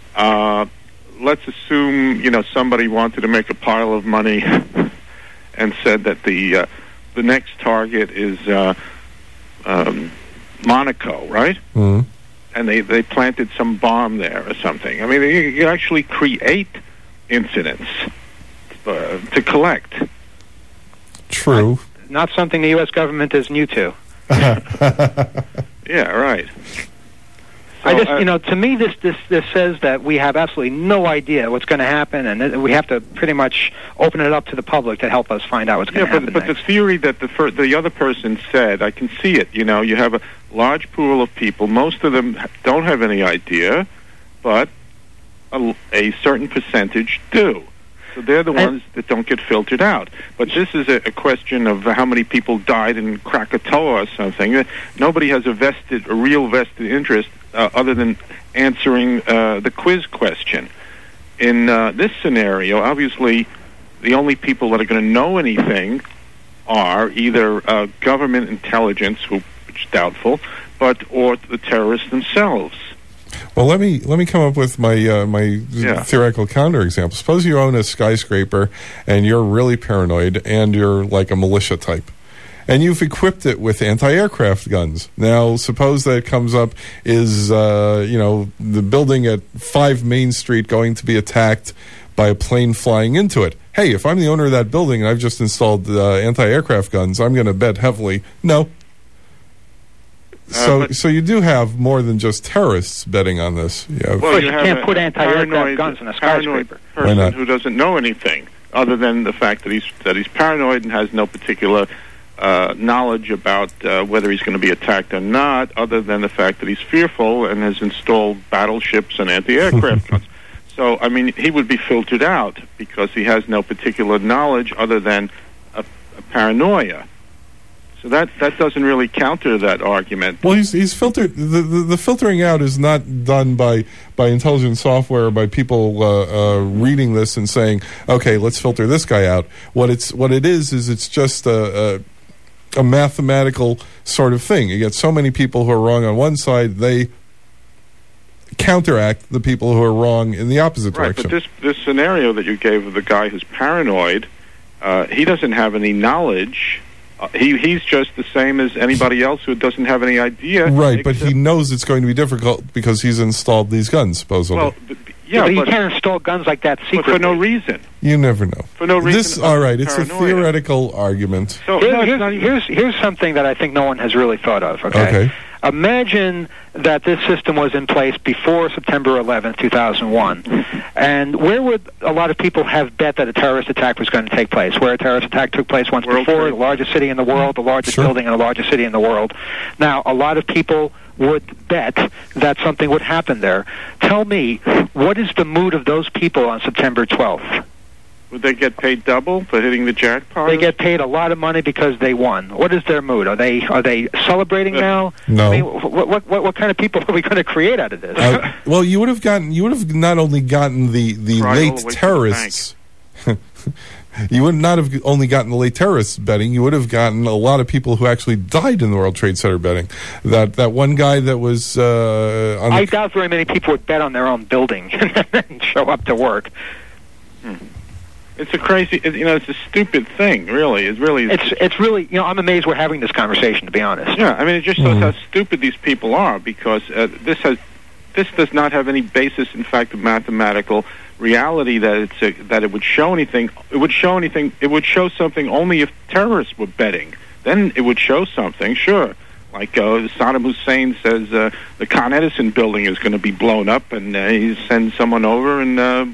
Speaker 13: let's assume, somebody wanted to make a pile of money and said that the next target is Monaco, right?
Speaker 9: Mm-hmm.
Speaker 13: And they planted some bomb there or something. I mean, you actually create incidents to collect.
Speaker 9: True.
Speaker 8: Not something the U.S. government is new to.
Speaker 13: Yeah, right. So,
Speaker 8: I just, to me, this says that we have absolutely no idea what's going to happen, and we have to pretty much open it up to the public to help us find out what's going to happen.
Speaker 13: But the theory that the other person said, I can see it. You have a large pool of people. Most of them don't have any idea, but a certain percentage do. So they're the ones that don't get filtered out. But this is a question of how many people died in Krakatoa or something. Nobody has a real vested interest other than answering the quiz question. In this scenario, obviously, the only people that are going to know anything are either government intelligence, which is doubtful, or the terrorists themselves.
Speaker 9: Well, let me come up with my theoretical counterexample. Suppose you own a skyscraper and you're really paranoid and you're like a militia type, and you've equipped it with anti-aircraft guns. Now, suppose that comes up is the building at 5 Main Street going to be attacked by a plane flying into it. Hey, if I'm the owner of that building and I've just installed anti-aircraft guns, I'm going to bet heavily no. So you do have more than just terrorists betting on this.
Speaker 8: You can't put anti-aircraft guns in a skyscraper.
Speaker 13: Person who doesn't know anything other than the fact that he's paranoid and has no particular knowledge about whether he's going to be attacked or not, other than the fact that he's fearful and has installed battleships and anti-aircraft guns. So, I mean, he would be filtered out because he has no particular knowledge other than a paranoia. So that doesn't really counter that argument.
Speaker 9: Well, he's filtered. The filtering out is not done by intelligent software or by people reading this and saying, "Okay, let's filter this guy out." What it is it's just a mathematical sort of thing. You get so many people who are wrong on one side, they counteract the people who are wrong in the opposite direction.
Speaker 13: Right, but this scenario that you gave of the guy who's paranoid, he doesn't have any knowledge He's just the same as anybody else who doesn't have any idea.
Speaker 9: Right, but he knows it's going to be difficult because he's installed these guns, supposedly.
Speaker 13: Well,
Speaker 11: Yeah, but you can't install guns like that secretly.
Speaker 13: For no reason.
Speaker 9: You never know.
Speaker 13: For no reason.
Speaker 9: All right, it's
Speaker 13: paranoia.
Speaker 9: a theoretical argument.
Speaker 13: So
Speaker 11: here's something that I think no one has really thought of, okay? Imagine that this system was in place before September 11th, 2001. And where would a lot of people have bet that a terrorist attack was going to take place? Where a terrorist attack took place once before, the largest city in the world, the largest building in the largest city in the world. Now, a lot of people would bet that something would happen there. Tell me, what is the mood of those people on September 12th?
Speaker 13: Would they get paid double for hitting the jackpot?
Speaker 11: They get paid a lot of money because they won. What is their mood? Are they celebrating now?
Speaker 9: No.
Speaker 11: I mean, what kind of people are we going to create out of this?
Speaker 9: Well, you would have not only gotten the late terrorists. You would not have only gotten the late terrorists betting. You would have gotten a lot of people who actually died in the World Trade Center betting. That one guy that was on
Speaker 11: I doubt very many people would bet on their own building and show up to work.
Speaker 13: It's a crazy, it's a stupid thing, really. It's
Speaker 11: really, I'm amazed we're having this conversation, to be honest.
Speaker 13: Yeah, I mean, it just shows how stupid these people are, because this does not have any basis, in fact, of mathematical reality that it would show anything. It would show something only if terrorists were betting. Then it would show something, sure. Like Saddam Hussein says the Con Edison building is going to be blown up, and he sends someone over, and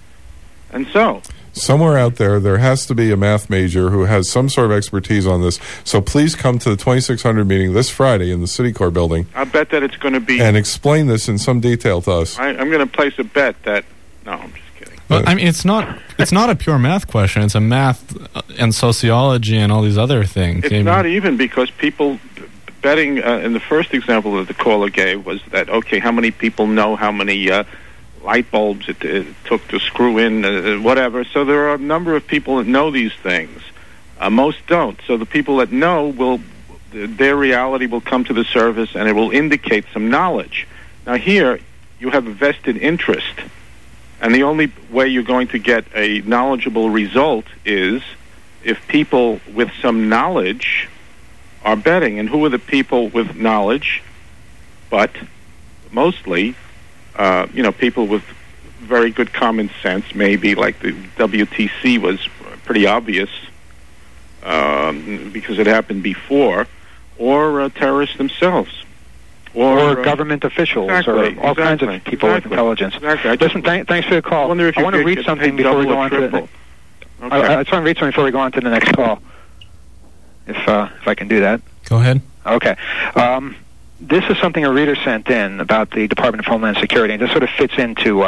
Speaker 13: so.
Speaker 9: Somewhere out there has to be a math major who has some sort of expertise on this. So please come to the 2600 meeting this Friday in the Citicorp building.
Speaker 13: I bet that it's going to be...
Speaker 9: And explain this in some detail to us.
Speaker 13: I'm going to place a bet that... No, I'm just kidding.
Speaker 5: Well, I mean, it's not a pure math question. It's a math and sociology and all these other things.
Speaker 13: It's not even, because people betting... in the first example that the caller gave was that, okay, how many people know how many... light bulbs it took to screw in, whatever. So there are a number of people that know these things. Most don't. So the people that know their reality will come to the surface, and it will indicate some knowledge. Now here, you have a vested interest, and the only way you're going to get a knowledgeable result is if people with some knowledge are betting. And who are the people with knowledge? But mostly... people with very good common sense, maybe, like the WTC was pretty obvious because it happened before, or terrorists themselves.
Speaker 11: Or government officials,
Speaker 13: exactly,
Speaker 11: or all kinds of people with intelligence.
Speaker 13: Exactly.
Speaker 11: Listen, thanks for the call. I want to read something before we go on to the... I just want to read something before we go on to the next call, if I can do that.
Speaker 5: Go ahead.
Speaker 11: Okay. This is something a reader sent in about the Department of Homeland Security, and this sort of fits into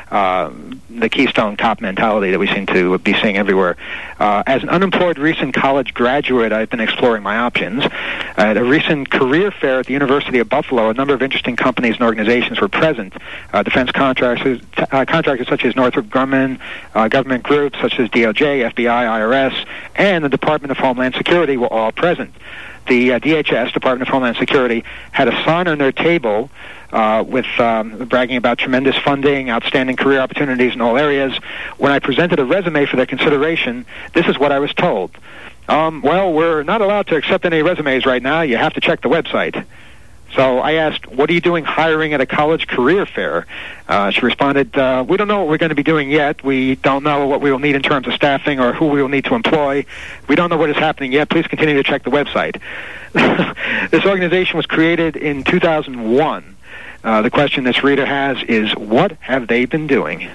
Speaker 11: the Keystone Cop mentality that we seem to be seeing everywhere. As an unemployed recent college graduate, I've been exploring my options. At a recent career fair at the University of Buffalo, a number of interesting companies and organizations were present. Defense contractors such as Northrop Grumman, government groups such as DOJ, FBI, IRS, and the Department of Homeland Security were all present. The DHS, Department of Homeland Security, had a sign on their table with bragging about tremendous funding, outstanding career opportunities in all areas. When I presented a resume for their consideration, this is what I was told. Well, we're not allowed to accept any resumes right now. You have to check the website. So I asked, what are you doing hiring at a college career fair? She responded, we don't know what we're going to be doing yet. We don't know what we will need in terms of staffing or who we will need to employ. We don't know what is happening yet. Please continue to check the website. This organization was created in 2001. The question this reader has is, what have they been doing?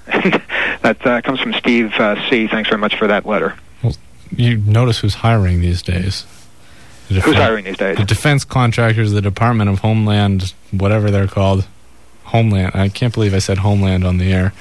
Speaker 11: That comes from Steve C. Thanks very much for that letter.
Speaker 5: Well, you notice who's hiring these days.
Speaker 11: Who's hiring these days?
Speaker 5: The defense contractors, the Department of Homeland, whatever they're called. Homeland. I can't believe I said Homeland on the air.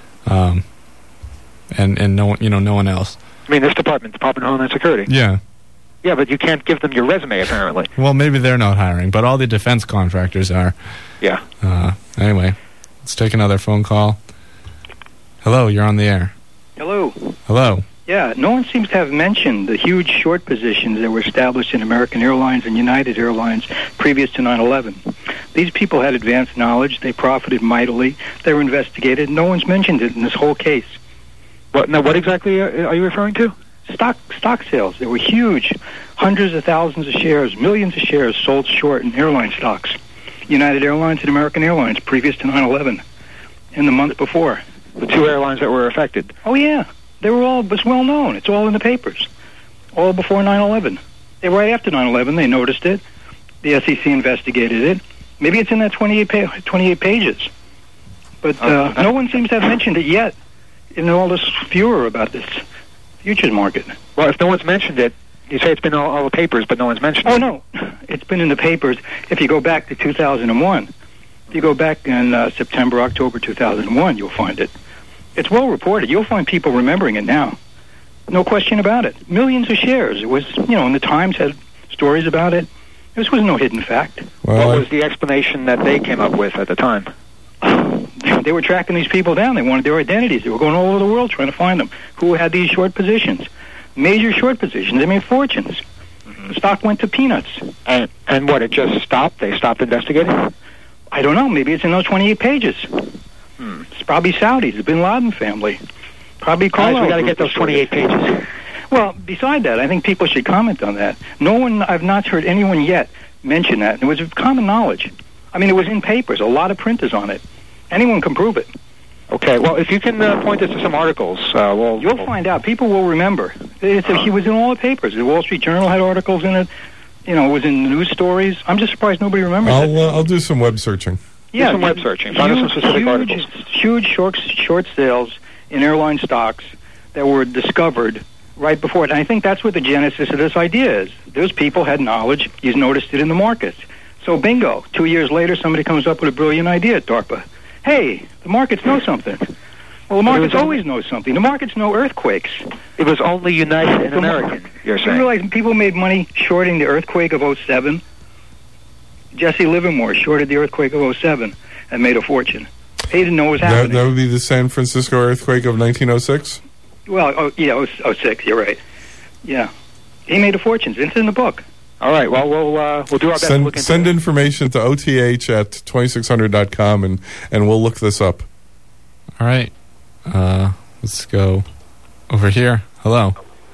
Speaker 5: And no one else.
Speaker 11: I mean, this Department of Homeland Security.
Speaker 5: Yeah.
Speaker 11: Yeah, but you can't give them your resume, apparently.
Speaker 5: Well, maybe they're not hiring, but all the defense contractors are.
Speaker 11: Yeah.
Speaker 5: Anyway, let's take another phone call. Hello, you're on the air.
Speaker 14: Hello.
Speaker 5: Hello.
Speaker 14: Yeah, no one seems to have mentioned the huge short positions that were established in American Airlines and United Airlines previous to 9/11. These people had advanced knowledge. They profited mightily. They were investigated. No one's mentioned it in this whole case.
Speaker 11: What exactly are you referring to?
Speaker 14: stock sales. There were huge, hundreds of thousands of shares, millions of shares sold short in airline stocks. United Airlines and American Airlines, previous to 9/11, and the month before.
Speaker 11: The two airlines that were affected.
Speaker 14: Oh yeah, they were all, it was well known. It's all in the papers. All before 9/11. Right after 9/11, they noticed it. The SEC investigated it. Maybe it's in that 28 pages. But no one seems to have mentioned it yet in all this furor about this futures market.
Speaker 11: Well, if no one's mentioned it, you say it's been all the papers, but no one's mentioned it.
Speaker 14: Oh, no. It's been in the papers. If you go back to 2001, if you go back in September, October 2001, you'll find it. It's well reported. You'll find people remembering it now. No question about it. Millions of shares. It was, and the Times had stories about it. This was no hidden fact.
Speaker 11: Well, what was the explanation that they came up with at the time?
Speaker 14: They were tracking these people down. They wanted their identities. They were going all over the world trying to find them. Who had these short positions? Major short positions. They made fortunes. The stock went to peanuts.
Speaker 11: And what, it just stopped? They stopped investigating?
Speaker 14: I don't know. Maybe it's in those 28 pages. It's probably Saudis, the Bin Laden family. Probably Carlyle.
Speaker 11: We got to get those 28 pages.
Speaker 14: Well, beside that, I think people should comment on that. I've not heard anyone yet mention that. It was common knowledge. I mean, it was in papers. A lot of print is on it. Anyone can prove it.
Speaker 11: Okay, well, if you can point us to some articles,
Speaker 14: you'll find out. People will remember. He was in all the papers. The Wall Street Journal had articles in it. It was in the news stories. I'm just surprised nobody remembers it.
Speaker 9: I'll do some web searching.
Speaker 14: Yeah,
Speaker 11: do some web searching. Find us some specific articles.
Speaker 14: Huge short sales in airline stocks that were discovered right before it. And I think that's what the genesis of this idea is. Those people had knowledge. You noticed it in the markets. So bingo. 2 years later, somebody comes up with a brilliant idea at DARPA. Hey, the markets know something. Well, the markets always know something. The markets know earthquakes.
Speaker 11: It was only United and American, you're saying.
Speaker 14: You realize people made money shorting the earthquake of 07? Jesse Livermore shorted the earthquake of 07 and made a fortune. He didn't know what was happening.
Speaker 9: That would be the San Francisco earthquake of 1906?
Speaker 14: Well, 06, you're right. Yeah. He made a fortune. It's in the book.
Speaker 11: All right. Well, we'll do our best to look into
Speaker 9: Send information to oth@2600.com, and we'll look this up.
Speaker 5: All right. Let's go over here. Hello.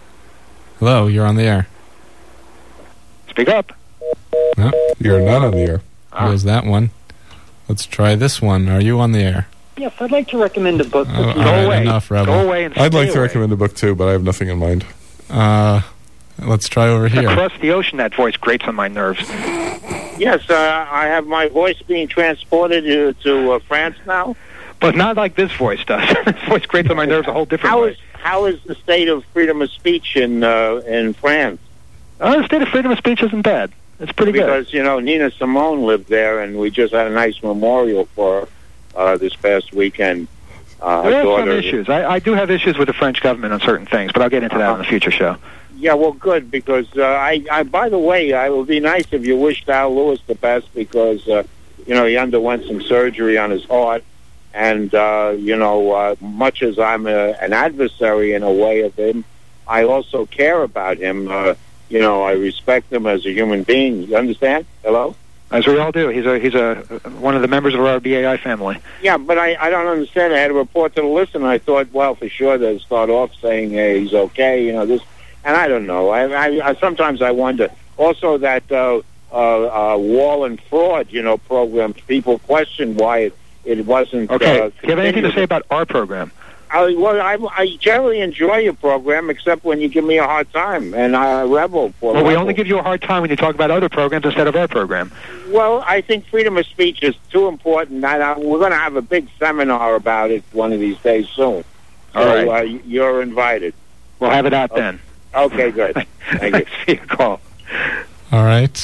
Speaker 5: Hello, you're on the air.
Speaker 11: Speak up.
Speaker 5: No,
Speaker 9: you're not on the air.
Speaker 5: There's that one. Let's try this one. Are you on the air?
Speaker 15: Yes, I'd like to recommend a book.
Speaker 5: All right, enough, Rebel.
Speaker 11: Go away and
Speaker 9: I'd like to recommend a book, too, but I have nothing in mind.
Speaker 5: Let's try over here.
Speaker 11: Across the ocean, that voice grates on my nerves.
Speaker 16: Yes, I have my voice being transported to France now.
Speaker 11: But not like this voice does. This voice grates on my nerves a whole different way.
Speaker 16: How is the state of freedom of speech in France?
Speaker 11: The state of freedom of speech isn't bad. It's pretty good.
Speaker 16: Because, Nina Simone lived there, and we just had a nice memorial for her this past weekend.
Speaker 11: There are some issues. I do have issues with the French government on certain things, but I'll get into that on a future show.
Speaker 16: Yeah, well, good, because I by the way, it would be nice if you wished Al Lewis the best, because, he underwent some surgery on his heart, and, much as I'm an adversary in a way of him, I also care about him. I respect him as a human being. You understand? Hello?
Speaker 11: As we all do. He's one of the members of our BAI family.
Speaker 16: Yeah, but I don't understand. I had a report to the listener. I thought, well, for sure they'll start off saying he's okay, this. And I don't know. I sometimes I wonder. Also that wall and fraud, program, people question why it wasn't.
Speaker 11: Okay. Do you have anything to say about our program?
Speaker 16: I generally enjoy your program, except when you give me a hard time, and I rebel for.
Speaker 11: Well, we only give you a hard time when you talk about other programs instead of our program.
Speaker 16: Well, I think freedom of speech is too important. We're going to have a big seminar about it one of these days soon.
Speaker 11: All right.
Speaker 16: You're invited.
Speaker 11: We'll have it out then.
Speaker 16: Okay, good. Thank you.
Speaker 11: See your call.
Speaker 5: All right.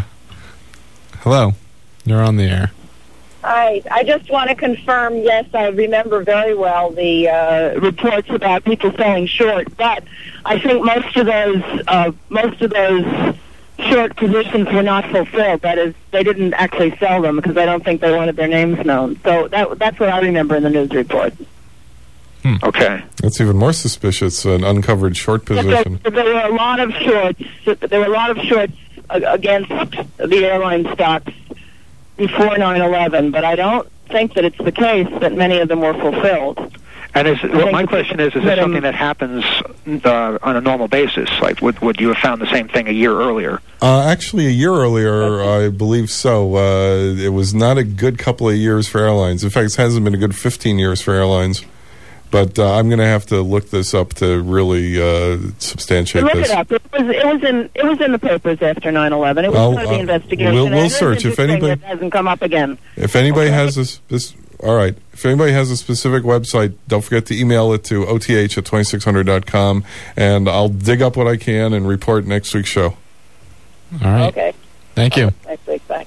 Speaker 5: Hello. You're on the air.
Speaker 17: Hi. I just want to confirm, yes, I remember very well the reports about people selling short, but I think most of those short positions were not fulfilled. That is, they didn't actually sell them because I don't think they wanted their names known. So that's what I remember in the news reports.
Speaker 11: Okay.
Speaker 9: That's even more suspicious, an uncovered short position.
Speaker 17: There were a lot of shorts. There were a lot of shorts against the airline stocks before 9/11, but I don't think that it's the case that many of them were fulfilled.
Speaker 11: And my question is this something that happens on a normal basis? Like, would you have found the same thing a year earlier?
Speaker 9: Actually, a year earlier, I believe so. It was not a good couple of years for airlines. In fact, it hasn't been a good 15 years for airlines. But I'm going to have to look this up to really substantiate
Speaker 17: Look
Speaker 9: this.
Speaker 17: it up. It was in the papers after 9/11. It was part of the investigation.
Speaker 9: We'll search if anybody
Speaker 17: it hasn't come up again.
Speaker 9: If anybody has this, all right. If anybody has a specific website, don't forget to email it to oth@2600.com, and I'll dig up what I can and report next week's show.
Speaker 5: All right.
Speaker 17: Okay.
Speaker 5: Thank you.
Speaker 17: Next week, bye.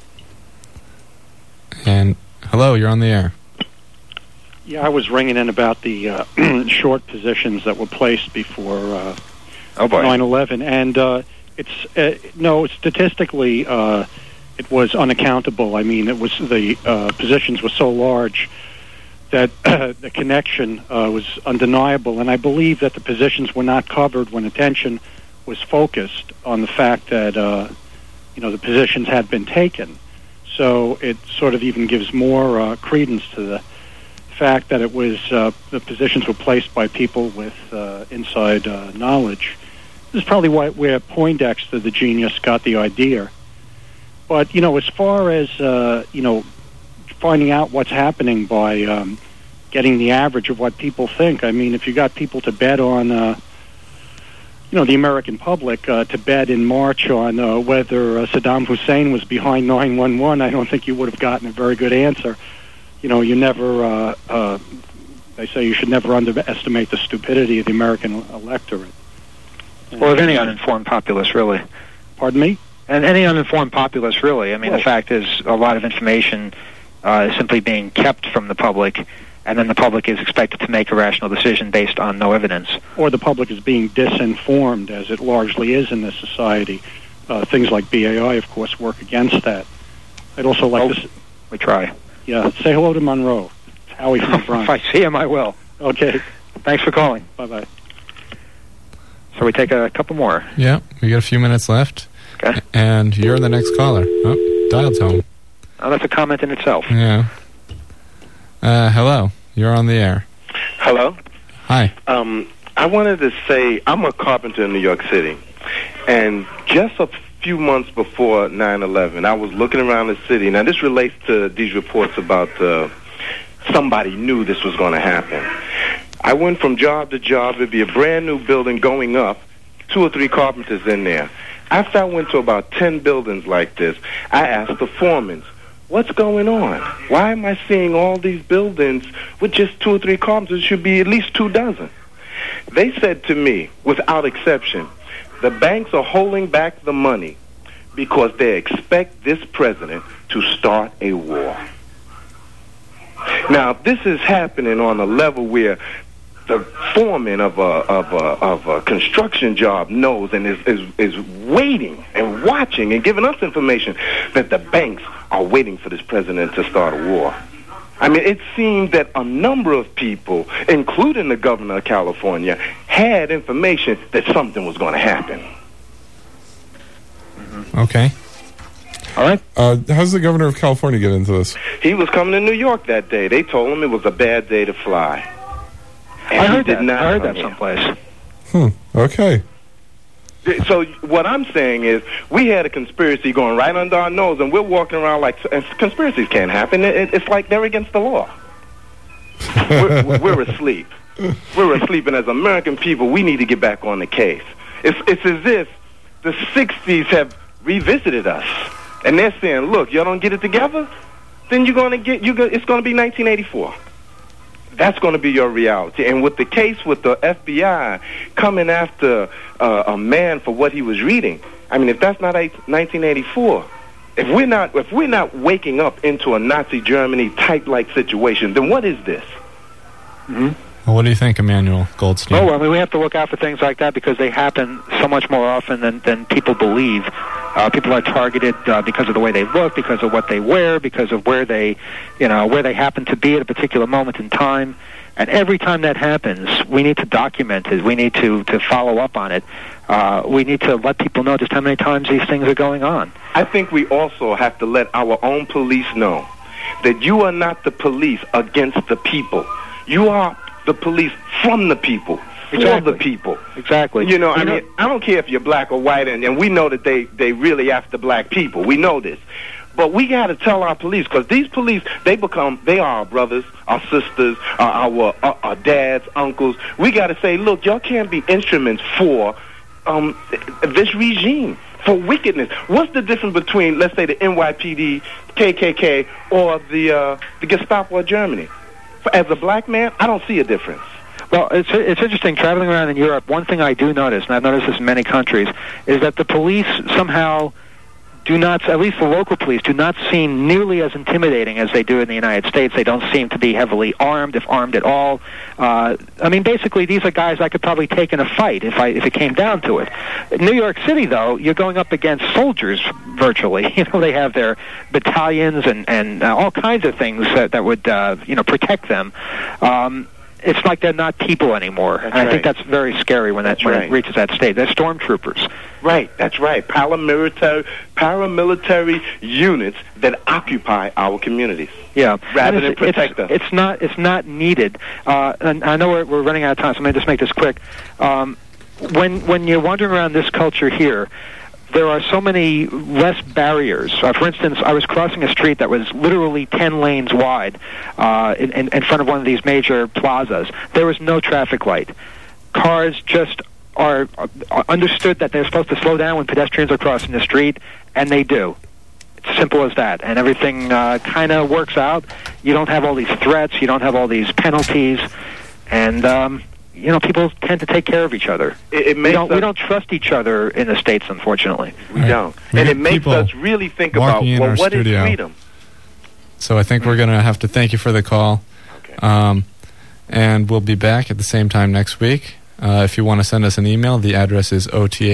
Speaker 5: And hello, you're on the air.
Speaker 18: Yeah, I was ringing in about the short positions that were placed before 9/11, and it's statistically it was unaccountable. I mean, it was the positions were so large that the connection was undeniable, and I believe that the positions were not covered when attention was focused on the fact that the positions had been taken. So it sort of even gives more credence to the fact that it was the positions were placed by people with inside knowledge. This is probably where Poindexter, the genius, got the idea. But as far as finding out what's happening by getting the average of what people think, I mean, if you got people to bet on the American public to bet in March on whether Saddam Hussein was behind 9/11, I don't think you would have gotten a very good answer. You never, they say you should never underestimate the stupidity of the American electorate.
Speaker 11: Or of any uninformed populace, really.
Speaker 18: Pardon me?
Speaker 11: And any uninformed populace, really. I mean, the fact is a lot of information is simply being kept from the public, and then the public is expected to make a rational decision based on no evidence.
Speaker 18: Or the public is being disinformed, as it largely is in this society. Things like BAI, of course, work against that. I'd also like to...
Speaker 11: We try.
Speaker 18: Yeah, say hello to Monroe. It's Howie from the Bronx.
Speaker 11: If I see him, I will.
Speaker 18: Okay.
Speaker 11: Thanks for calling.
Speaker 18: Bye-bye.
Speaker 11: So we take a couple more.
Speaker 5: Yeah, we got a few minutes left.
Speaker 11: Okay.
Speaker 5: And you're the next caller. Oh, dial tone.
Speaker 11: Oh, that's a comment in itself.
Speaker 5: Yeah. Hello, you're on the air.
Speaker 19: Hello.
Speaker 5: Hi.
Speaker 19: I wanted to say I'm a carpenter in New York City, and just a few months before 9/11, I was looking around the city. Now, this relates to these reports about somebody knew this was going to happen. I went from job to job. It'd be a brand new building going up, 2 or 3 carpenters in there. After I went to about 10 buildings like this, I asked the foremen, what's going on? Why am I seeing all these buildings with just 2 or 3 carpenters? It should be at least 2 dozen. They said to me, without exception, the banks are holding back the money because they expect this president to start a war. Now, this is happening on a level where the foreman of a construction job knows and is waiting and watching and giving us information that the banks are waiting for this president to start a war. I mean, it seemed that a number of people, including the governor of California, had information that something was going to happen.
Speaker 5: Okay.
Speaker 11: All right.
Speaker 9: How's the governor of California get into this?
Speaker 19: He was coming to New York that day. They told him it was a bad day to fly. And
Speaker 11: I heard
Speaker 19: he
Speaker 11: that.
Speaker 19: did not
Speaker 11: someplace.
Speaker 9: Okay.
Speaker 19: So what I'm saying is we had a conspiracy going right under our nose, and we're walking around like conspiracies can't happen. It's like they're against the law. We're asleep. We're asleep, and as American people, we need to get back on the case. It's as if the 60s have revisited us, and they're saying, look, y'all don't get it together, then it's going to be 1984. That's going to be your reality. And with the case with the FBI coming after a man for what he was reading, I mean, if that's not 1984, if we're not waking up into a Nazi Germany type-like situation, then what is this?
Speaker 11: Mm-hmm.
Speaker 5: Well, what do you think, Emmanuel Goldstein?
Speaker 11: Oh, I mean, we have to look out for things like that because they happen so much more often than people believe. People are targeted because of the way they look, because of what they wear, because of where they happen to be at a particular moment in time. And every time that happens, we need to document it. We need to follow up on it. We need to let people know just how many times these things are going on.
Speaker 19: I think we also have to let our own police know that you are not the police against the people. You are the police from the people. For the people.
Speaker 11: Exactly.
Speaker 19: You know, I mean, I don't care if you're black or white, and we know that they really after black people. We know this. But we got to tell our police, because these police, they are our brothers, our sisters, our dads, uncles. We got to say, look, y'all can't be instruments for this regime, for wickedness. What's the difference between, let's say, the NYPD, KKK, or the Gestapo of Germany? As a black man, I don't see a difference.
Speaker 11: Well, it's interesting traveling around in Europe. One thing I do notice, and I've noticed this in many countries, is that the police somehow do not, at least the local police, do not seem nearly as intimidating as they do in the United States. They don't seem to be heavily armed, if armed at all. I mean, basically, these are guys I could probably take in a fight if it came down to it. In New York City, though, you're going up against soldiers virtually. You know, they have their battalions and all kinds of things that would protect them. It's like they're not people anymore. And I think that's very scary when it reaches that state. They're stormtroopers.
Speaker 19: Right, that's right. Paramilitary units that occupy our communities.
Speaker 11: Yeah,
Speaker 19: rather than protect us.
Speaker 11: It's not needed. And I know we're running out of time, so let me just make this quick. When you're wandering around this culture here, there are so many less barriers. For instance, I was crossing a street that was literally 10 lanes wide in front of one of these major plazas. There was no traffic light. Cars just are understood that they're supposed to slow down when pedestrians are crossing the street, and they do. It's simple as that. And everything kind of works out. You don't have all these threats. You don't have all these penalties. And people tend to take care of each other. We don't trust each other in the States, unfortunately.
Speaker 19: We don't. And it makes us really think about, well, what is freedom?
Speaker 5: So I think we're going to have to thank you for the call. Okay. And we'll be back at the same time next week. If you want to send us an email, the address is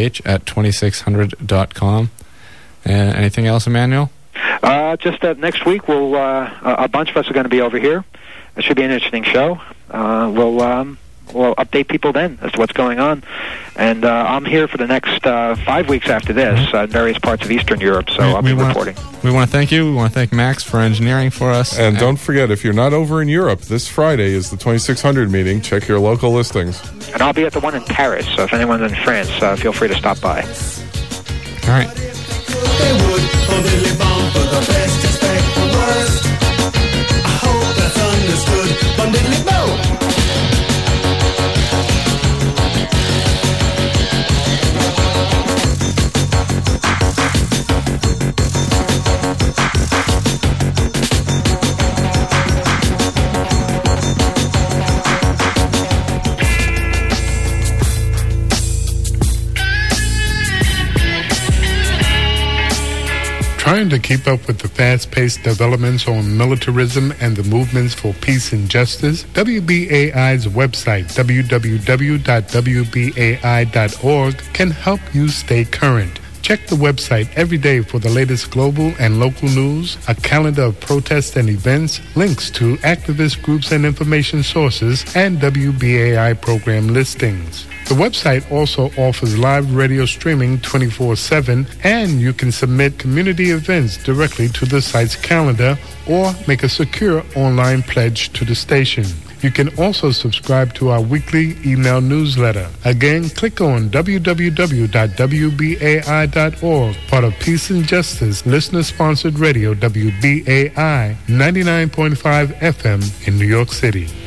Speaker 5: oth@2600.com. And anything else, Emmanuel?
Speaker 11: Just that next week, a bunch of us are going to be over here. It should be an interesting show. We'll update people then as to what's going on. And I'm here for the next 5 weeks after this in various parts of Eastern Europe, so I'll be reporting.
Speaker 5: We want to thank you. We want to thank Max for engineering for us.
Speaker 9: And don't forget, if you're not over in Europe, this Friday is the 2600 meeting. Check your local listings.
Speaker 11: And I'll be at the one in Paris, so if anyone's in France, feel free to stop by.
Speaker 5: All right.
Speaker 20: Trying to keep up with the fast-paced developments on militarism and the movements for peace and justice, WBAI's website, www.wbai.org, can help you stay current. Check the website every day for the latest global and local news, a calendar of protests and events, links to activist groups and information sources, and WBAI program listings. The website also offers live radio streaming 24/7, and you can submit community events directly to the site's calendar or make a secure online pledge to the station. You can also subscribe to our weekly email newsletter. Again, click on www.wbai.org, part of Peace and Justice, listener-sponsored radio, WBAI 99.5 FM in New York City.